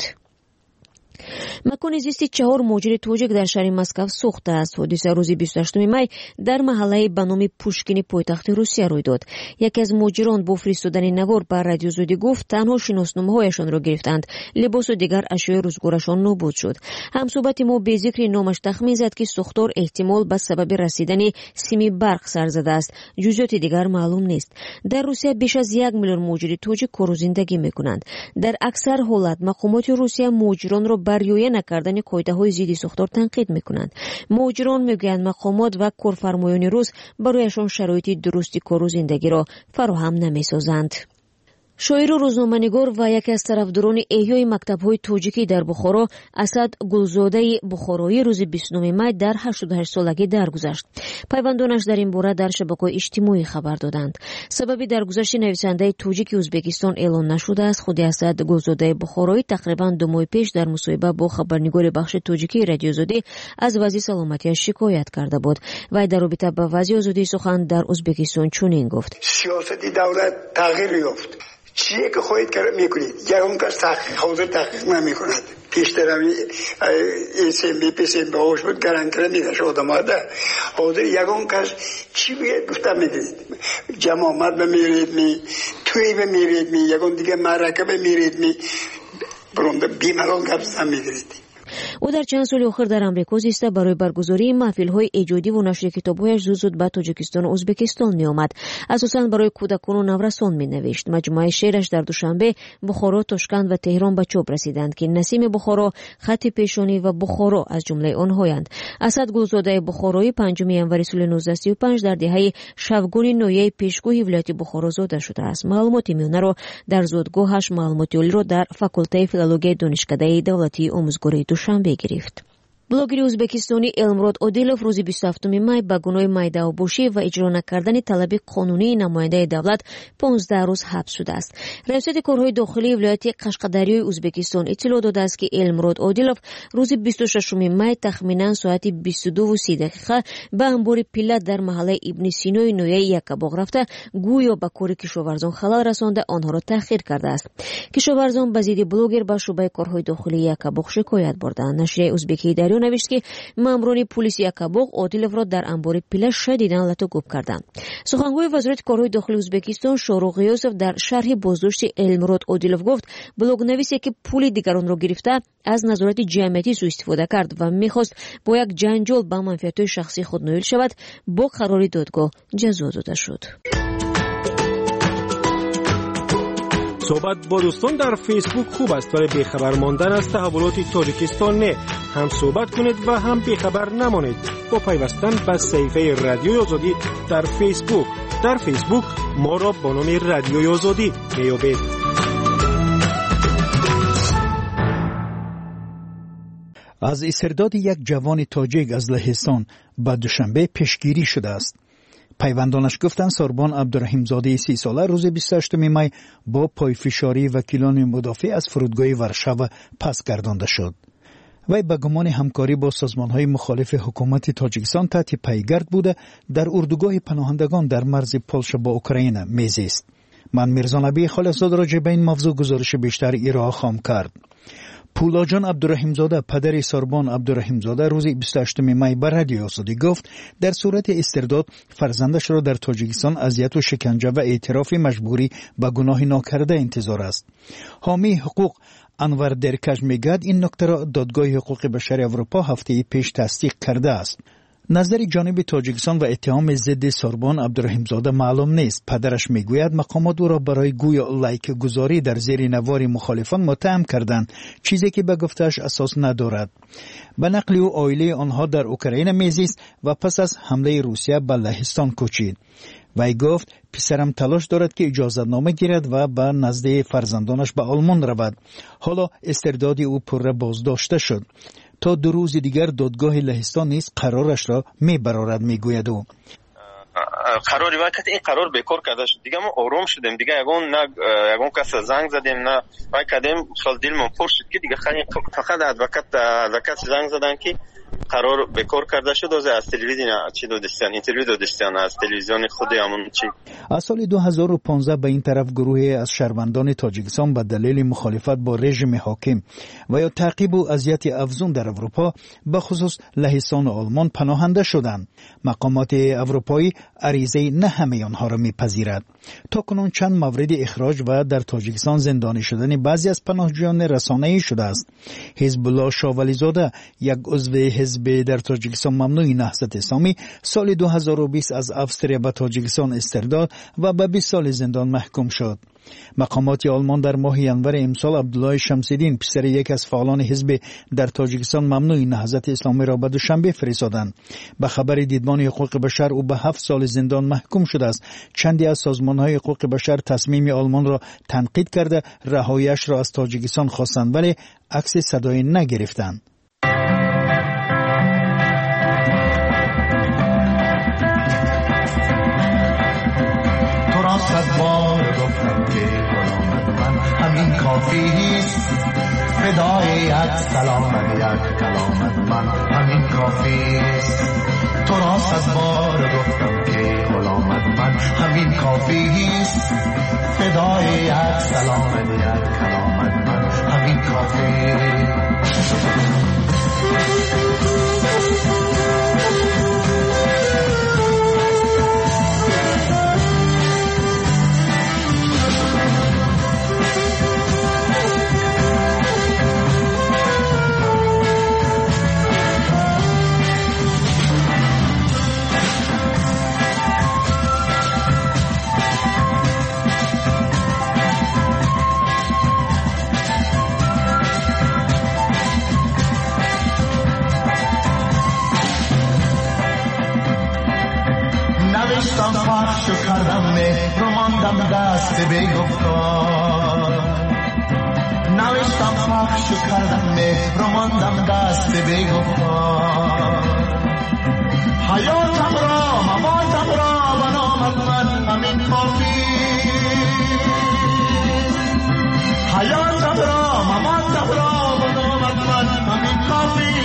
макони зисти чаҳор муҳоҷири тоҷик дар шаҳри Москав сӯхтааст. ҳодиса рӯзи бисту ҳаштуми май дар маҳаллаи ба номи Пушкини пойтахти Русия рӯй дод. яке аз муҳоҷирон бо фиристодани навор ба радиои Озодӣ гуфт танҳо шиносномаҳояшонро гирифтанд, либосу дигар ашёи рӯзгорашон нобуд шуд. ҳамсӯҳбати мо бе зикри номаш тахмин зад ки сӯхтор эҳтимол ба сабаби расидани сими барқ сар задааст. ҷузъиёти дигар маълум нест. дар Русия беш аз як миллион муҳоҷири тоҷик кору зиндагӣ мекунанд. дар аксар ҳолат мақомоти Русия муҳоҷиронро ба риоя накардани қоидаҳои зидди сӯхтор танқид мекунанд. муҳоҷирон мегӯянд мақомот ва корфармоёни рус барояшон шароити дурусти кору зиндагиро фароҳам намесозанд. شاعر و روزنامه‌نگار و یکی از طرفداران احیای مکتب‌های تاجیکی در بخارا اسد گلزاده بخارایی روز بیست و نه می در هشتاد و هشت سالگی درگذشت. پیوندانش در این باره در شبکه‌های اجتماعی خبر دادند. سببی درگذشت نویسنده تاجیک ازبکستان اعلام نشده است. خود اسد گلزاده بخارایی تقریباً دو ماه پیش در مصاحبه با خبرنگار بخش تاجیکی رادیو آزادی از وضع سلامتیش شکایت کرده بود. وی در رابطه با وضع آزادی سخن در ازبکستان چنین گفت: سیاست دولت تغییر یافت. چیه که خواهید کرد میکنید؟ یکم کس تحقیق حاضر تحقیق نمیکند. پیشتر همی ایسیم بی پیسیم به هوش بود گرن کرد میدهش آدم ها ده حاضر یکم کس چی بید گفته میدید؟ جماعت بمیرید می توی بمیرید می یکم دیگه مرکه بمیرید می برونده بیمران گفت میگیرید. او در چند سال آخر در امریکا زیسته. برای برگزاری محفل‌های ایجادی و نشر کتاب‌هایش زود زود به تاجیکستان و ازبکستان می‌آمد. اساساً برای کودکان و نورسان می‌نوشت. مجموعه شعرش در دوشنبه، بخارا، تاشکند و تهران به چاپ رسیدند که نسیم بخارا، خط پیشانی و بخارا از جمله آنهایند. اسد گلزاده بخارایی پنجم ژانویه سال نوزده سی و پنج در دهه شوگون نویه پیشگوی ولایت بخارا زاده شده است. معلومات میانه را در زادگاهش معلوماتی را در فاکولته فیلولوژی دانشکده دولتی آموزگاری دوشنبه گرفت. بلوگر ازبکستانی المرود عادلوف روز بیست و هفتم می به گناه میده‌باشی و اجرا نکردن طلب قانونی نماینده دولت پانزده روز حبس شده است. ریاست کارهای داخلی ولایت قشقدری ازبکستان اطلاع داده است که المرود عادلوف روز بیست و ششم می تخمینا ساعت بیست و دو و سی دقیقه به انبار پیلت در محله ابن سینای نویه یکباغ رفته گویا به کار کشاورزان خلل رسانده آنها را تأخیر کرده است. کشاورزان به ضد بلوگر به شعبه کارهای داخلی یکباغ شکایت بردند. نشریه ازبکی دریو نوشت که ماموران پلیس یکباغ عادلوف را در انبار پیله شدیداً لطوگوب کردند. سخنگوی وزارت کارهای داخلی ازبکستان شاروق یوسف در شرح بازداشت المرود عادلوف گفت بلوگ نویسی که پول دیگران را گرفته از نظارت جمعیتی سوء استفاده کرد و میخواست با یک جنجال به منفعت‌های شخصی خود نائل شود با قرار دادگاه جزا داده شد. صحبت با دوستان در فیسبوک خوب است ولی بیخبر ماندن از تحولات تاجیکستان نه. هم صحبت کنید و هم بیخبر نمانید با پیوستن به صفحه رادیوی آزادی در فیسبوک. در فیسبوک ما را با نام رادیوی آزادی میابید. از استرداد یک جوان تاجیک از لهستان به دوشنبه پیشگیری شده است. پیوندانش گفتند ساربان عبدالرحیم زاده سی ساله روز بیست و هشتم می با پایفشاری وکیلان مدافع از فرودگاه ورشاو پس گردانده شد. وی به گمان همکاری با سازمان‌های مخالف حکومت تاجیکستان تحت پیگرد بوده در اردوگاه پناهندگان در مرز پولشا با اوکراین میزیست. من میرزا نبی خالصزاده راجع به این موضوع گزارش بیشتر ارائه خواهم کرد. پولاجان عبدالرحیم زاده پدر ساربان عبدالرحیم زاده روز بیست و هشتم می بر رادیو آزادی گفت در صورت استرداد فرزندش را در تاجیکستان اذیت و شکنجه و اعتراف مجبوری به گناه ناکرده انتظار است. حامی حقوق انور درکش میگوید این نکته را دادگاه حقوق بشر اروپا هفته پیش تصدیق کرده است. نظر جانب تاجیکستان و اتهام ضد ساربان عبدالرحیم زاده معلوم نیست. پدرش میگوید مقامات او را برای گویا لایک گذاری در زیر نوار مخالفان متهم کردند، چیزی که به گفته‌اش اساس ندارد. به نقل او عائله آنها در اوکراین میزیست و پس از حمله روسیه به لهستان کوچید. وی گفت پسرم تلاش دارد که اجازت نامه گیرد و به نزد فرزندانش به آلمان رود. حالا استرداد او پر بازداشته شد. تا دو روز دیگر دادگاه لهستان نیز قرارش را میبرارد میگوید او. قراری وقت این قرار بیکار کرده شد دیگه ما آروم شدیم دیگه یگون نه یگون کس زنگ زدیم نه ما کدیم خال دلمون پر شد که دیگه فقط ادوکات ادوکات زنگ زدن که قرار بیکار کرده شد از تلویزیون چی دادستان اینترویو دادستان از تلویزیون خود همون چی. از سال دو هزار و پانزده به این طرف گروهی از شهروندان تاجیکستان به دلیل مخالفت با رژیم حاکم و یا تعقیب و اذیت افزون در اروپا به خصوص لهستان و آلمان پناهنده شدند. مقامات اروپایی عریضه نه همه آنها را میپذیرد. تا کنون چند مورد اخراج و در تاجیکستان زندانی شدن بعضی از پناهجویان رسانه‌ای شده است. حزب الله شاولی زاده یک عضو حزب در تاجیکستان ممنوع نهضت اسلامی سال دو هزار و بیست از اوستریا به تاجیکستان استرداد و به بیست سال زندان محکوم شد. مقامات آلمان در ماه ینور امسال عبدالله شمس‌الدین پسر یک از فعالان حزب در تاجیکستان ممنوع نهضت اسلامی را به دوشنبه فرستادند. به خبر دیدبان حقوق بشر او به هفت سال زندان محکوم شده است. چندی از سازمان‌های حقوق بشر تصمیم آلمان را تنقید کرده رهایی‌اش را از تاجیکستان خواستند ولی عکس صدایی نگرفتند. صد بار گفتم که غلامت من همین کافیست، فدای یک سلامت یک کلامت من همین کافیست. تو را صد بار گفتم که غلامت من همین کافیست، فدای یک سلامت یک کلامت من همین کافیست. نوشتم پخش و کردم مهر و ماندم دست بگفتار، نوشتم پخش و کردم مهر و ماندم دست بگفتار. حیاتم را مماتم را و نامت من همین کافی، حیاتم را مماتم را و نامت من همین کافی.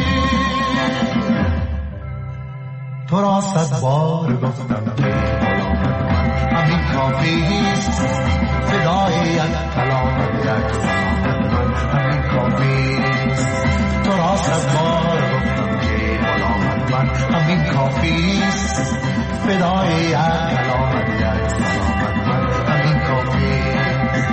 تو را صد بار گفتم که غلامت من همین کافیست، فدای یک کلامت یک کلامت من همین کافیست. تو را صد بار گفتم که غلامت من همین کافیست، فدای یک کلامت یک کلامت من همین کافیست.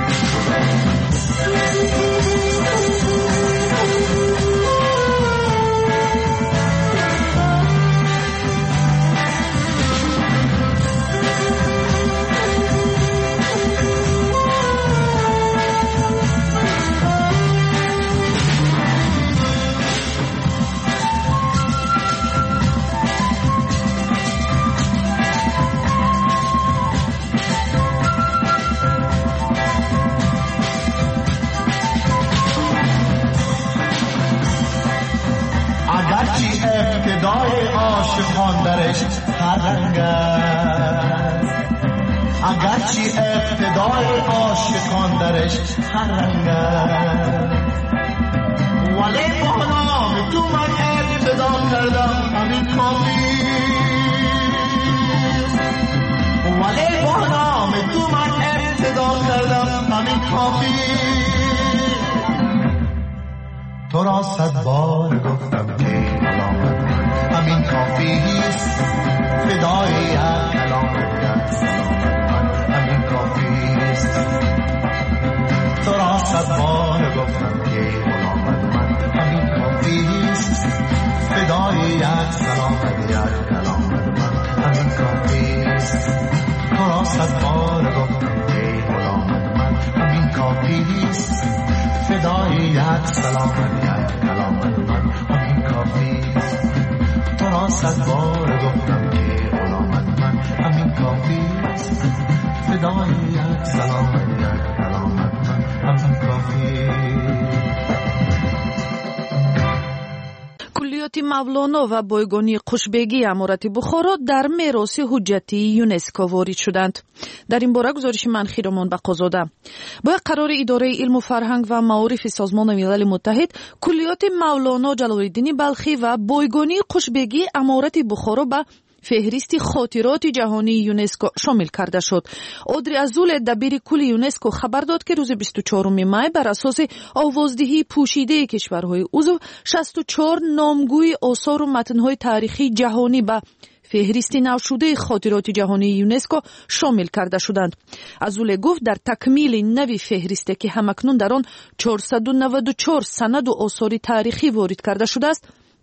ابتدای عاشقان درش هر رنگ است، اگرچه ابتدای عاشقان درش هر رنگ است، ولی با نام تو من ابتدا کردم همین کافی، ولی با نام تو من ابتدا کردم همین کافی. تو را صد بار گفتم که غلامت من همین کافیست، فدای یک کلامت یک سلامت من همین کافیست. تو را صد بار گفتم که غلامت من همین کافیست، فدای یک سلامت یک کلامت من همین کافیست. تو را صد بار گفتم که غلامت من همین کافیست، فدای یک سلامت یک کلامت من همین کافیست. تو را صد بار گفتم که غلامت من همین کافیست، فدای یک سلامت یک کلامت من همین کافیست. کلیات مولانا و بایگانی قشبگی امارت بخارا در میراث حجتی یونسکو وارد شدند. در این باره گزارش من خیرمان بقازاده. با قرار اداره علم و فرهنگ و معارف سازمان ملل متحد، کلیات مولانا جلال‌الدین بلخی و بایگانی قشبگی امارت بخارا به فهرست خاطرات جهانی یونسکو شامل کرده شد. اودری ازول دبیر کل یونسکو خبر داد که روز بیست و چهارم می بر اساس آوازدهی پوشیده کشورهای عضو شصت و چهار نامگوی آثار و متن‌های تاریخی جهانی به فهرست نو شده خاطرات جهانی یونسکو شامل کرده شدند. ازول گفت در تکمیل نوی فهرسته که همکنون در آن چهارصد و نود و چهار سند و آثار تاریخی وارد کرده شده است،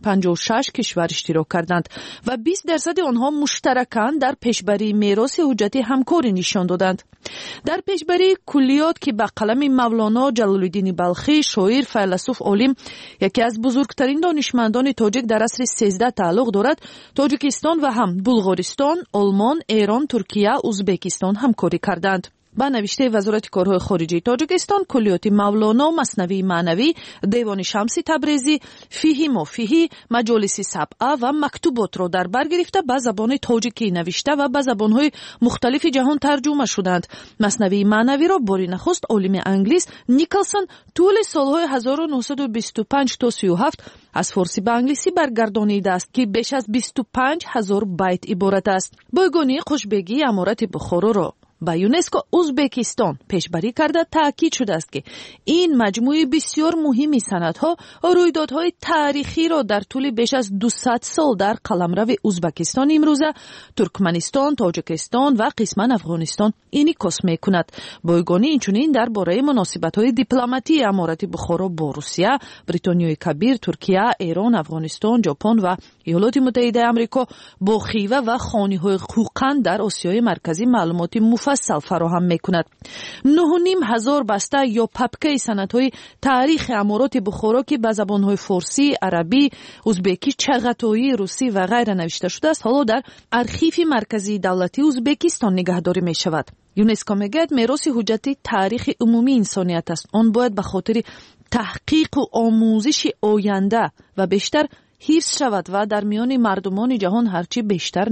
پنجاه و شش کشور اشتراک کردند و بیست درصد آنها مشترکاً در پیشبری میراث حجتی همکاری نشان دادند. در پیشبری کلیات که به قلم مولانا جلال‌الدین بلخی، شاعر، فیلسوف، عالم، یکی از بزرگترین دانشمندان تاجیک در عصر سیزده تعلق دارد، تاجیکستان و هم بلغارستان، آلمان، ایران، ترکیه، ازبکستان همکاری کردند. با نوشته وزارت کارهای خارجه تاجیکستان، کلیات مولانا، مثنوی معنوی، دیوان شمس تبریزی، فیهی مفیهی، مجالس سبعه و مکتوبات را در بر گرفته به زبان تاجیکی نوشته و به زبانهای مختلف جهان ترجمه شدند. مثنوی معنوی را باری نخست عالم انگلیس نیکلسون طول سالهای هزار و نهصد و بیست و پنج تا سی و هفت از فارسی به انگلیسی برگردانیده است که بیش از بیست و پنج هزار بیت عبارت است. بایگانی خوشبگی امارت بخارا را با یونسکو ازبکستان پیشبری کرده تاکید شده است که این مجموعه بسیار مهمی سندها و رویدادهای تاریخی را در طول بیش از دویست سال در قلمرو ازبکستان، امروزه ترکمنستان، تاجیکستان و قسما افغانستان انعکاس می‌کند. بایگانی اینچنین درباره مناسبت‌های دیپلماتی امارت بخارا با روسیه، بریتانیای کبیر، ترکیه، ایران، افغانستان، ژاپن و ایالات متحده آمریکا با خیوه و خانه‌های خوقند در آسیای مرکزی معلومات مفصل فراهم می‌کند. نه و نیم هزار بسته یا پاپکه سندهای تاریخ امارات بخارا که به زبان‌های فارسی، عربی، ازبکی، چغتایی، روسی و غیره نوشته شده است، حالا در ارشیف مرکزی دولتی ازبکستان نگهداری می‌شود. یونسکو میگوید میراث حجتی تاریخ عمومی انسانیت است. آن باید به خاطر تحقیق و آموزش آینده و بیشتر حفظ شود و در میان مردمان جهان هرچی بیشتر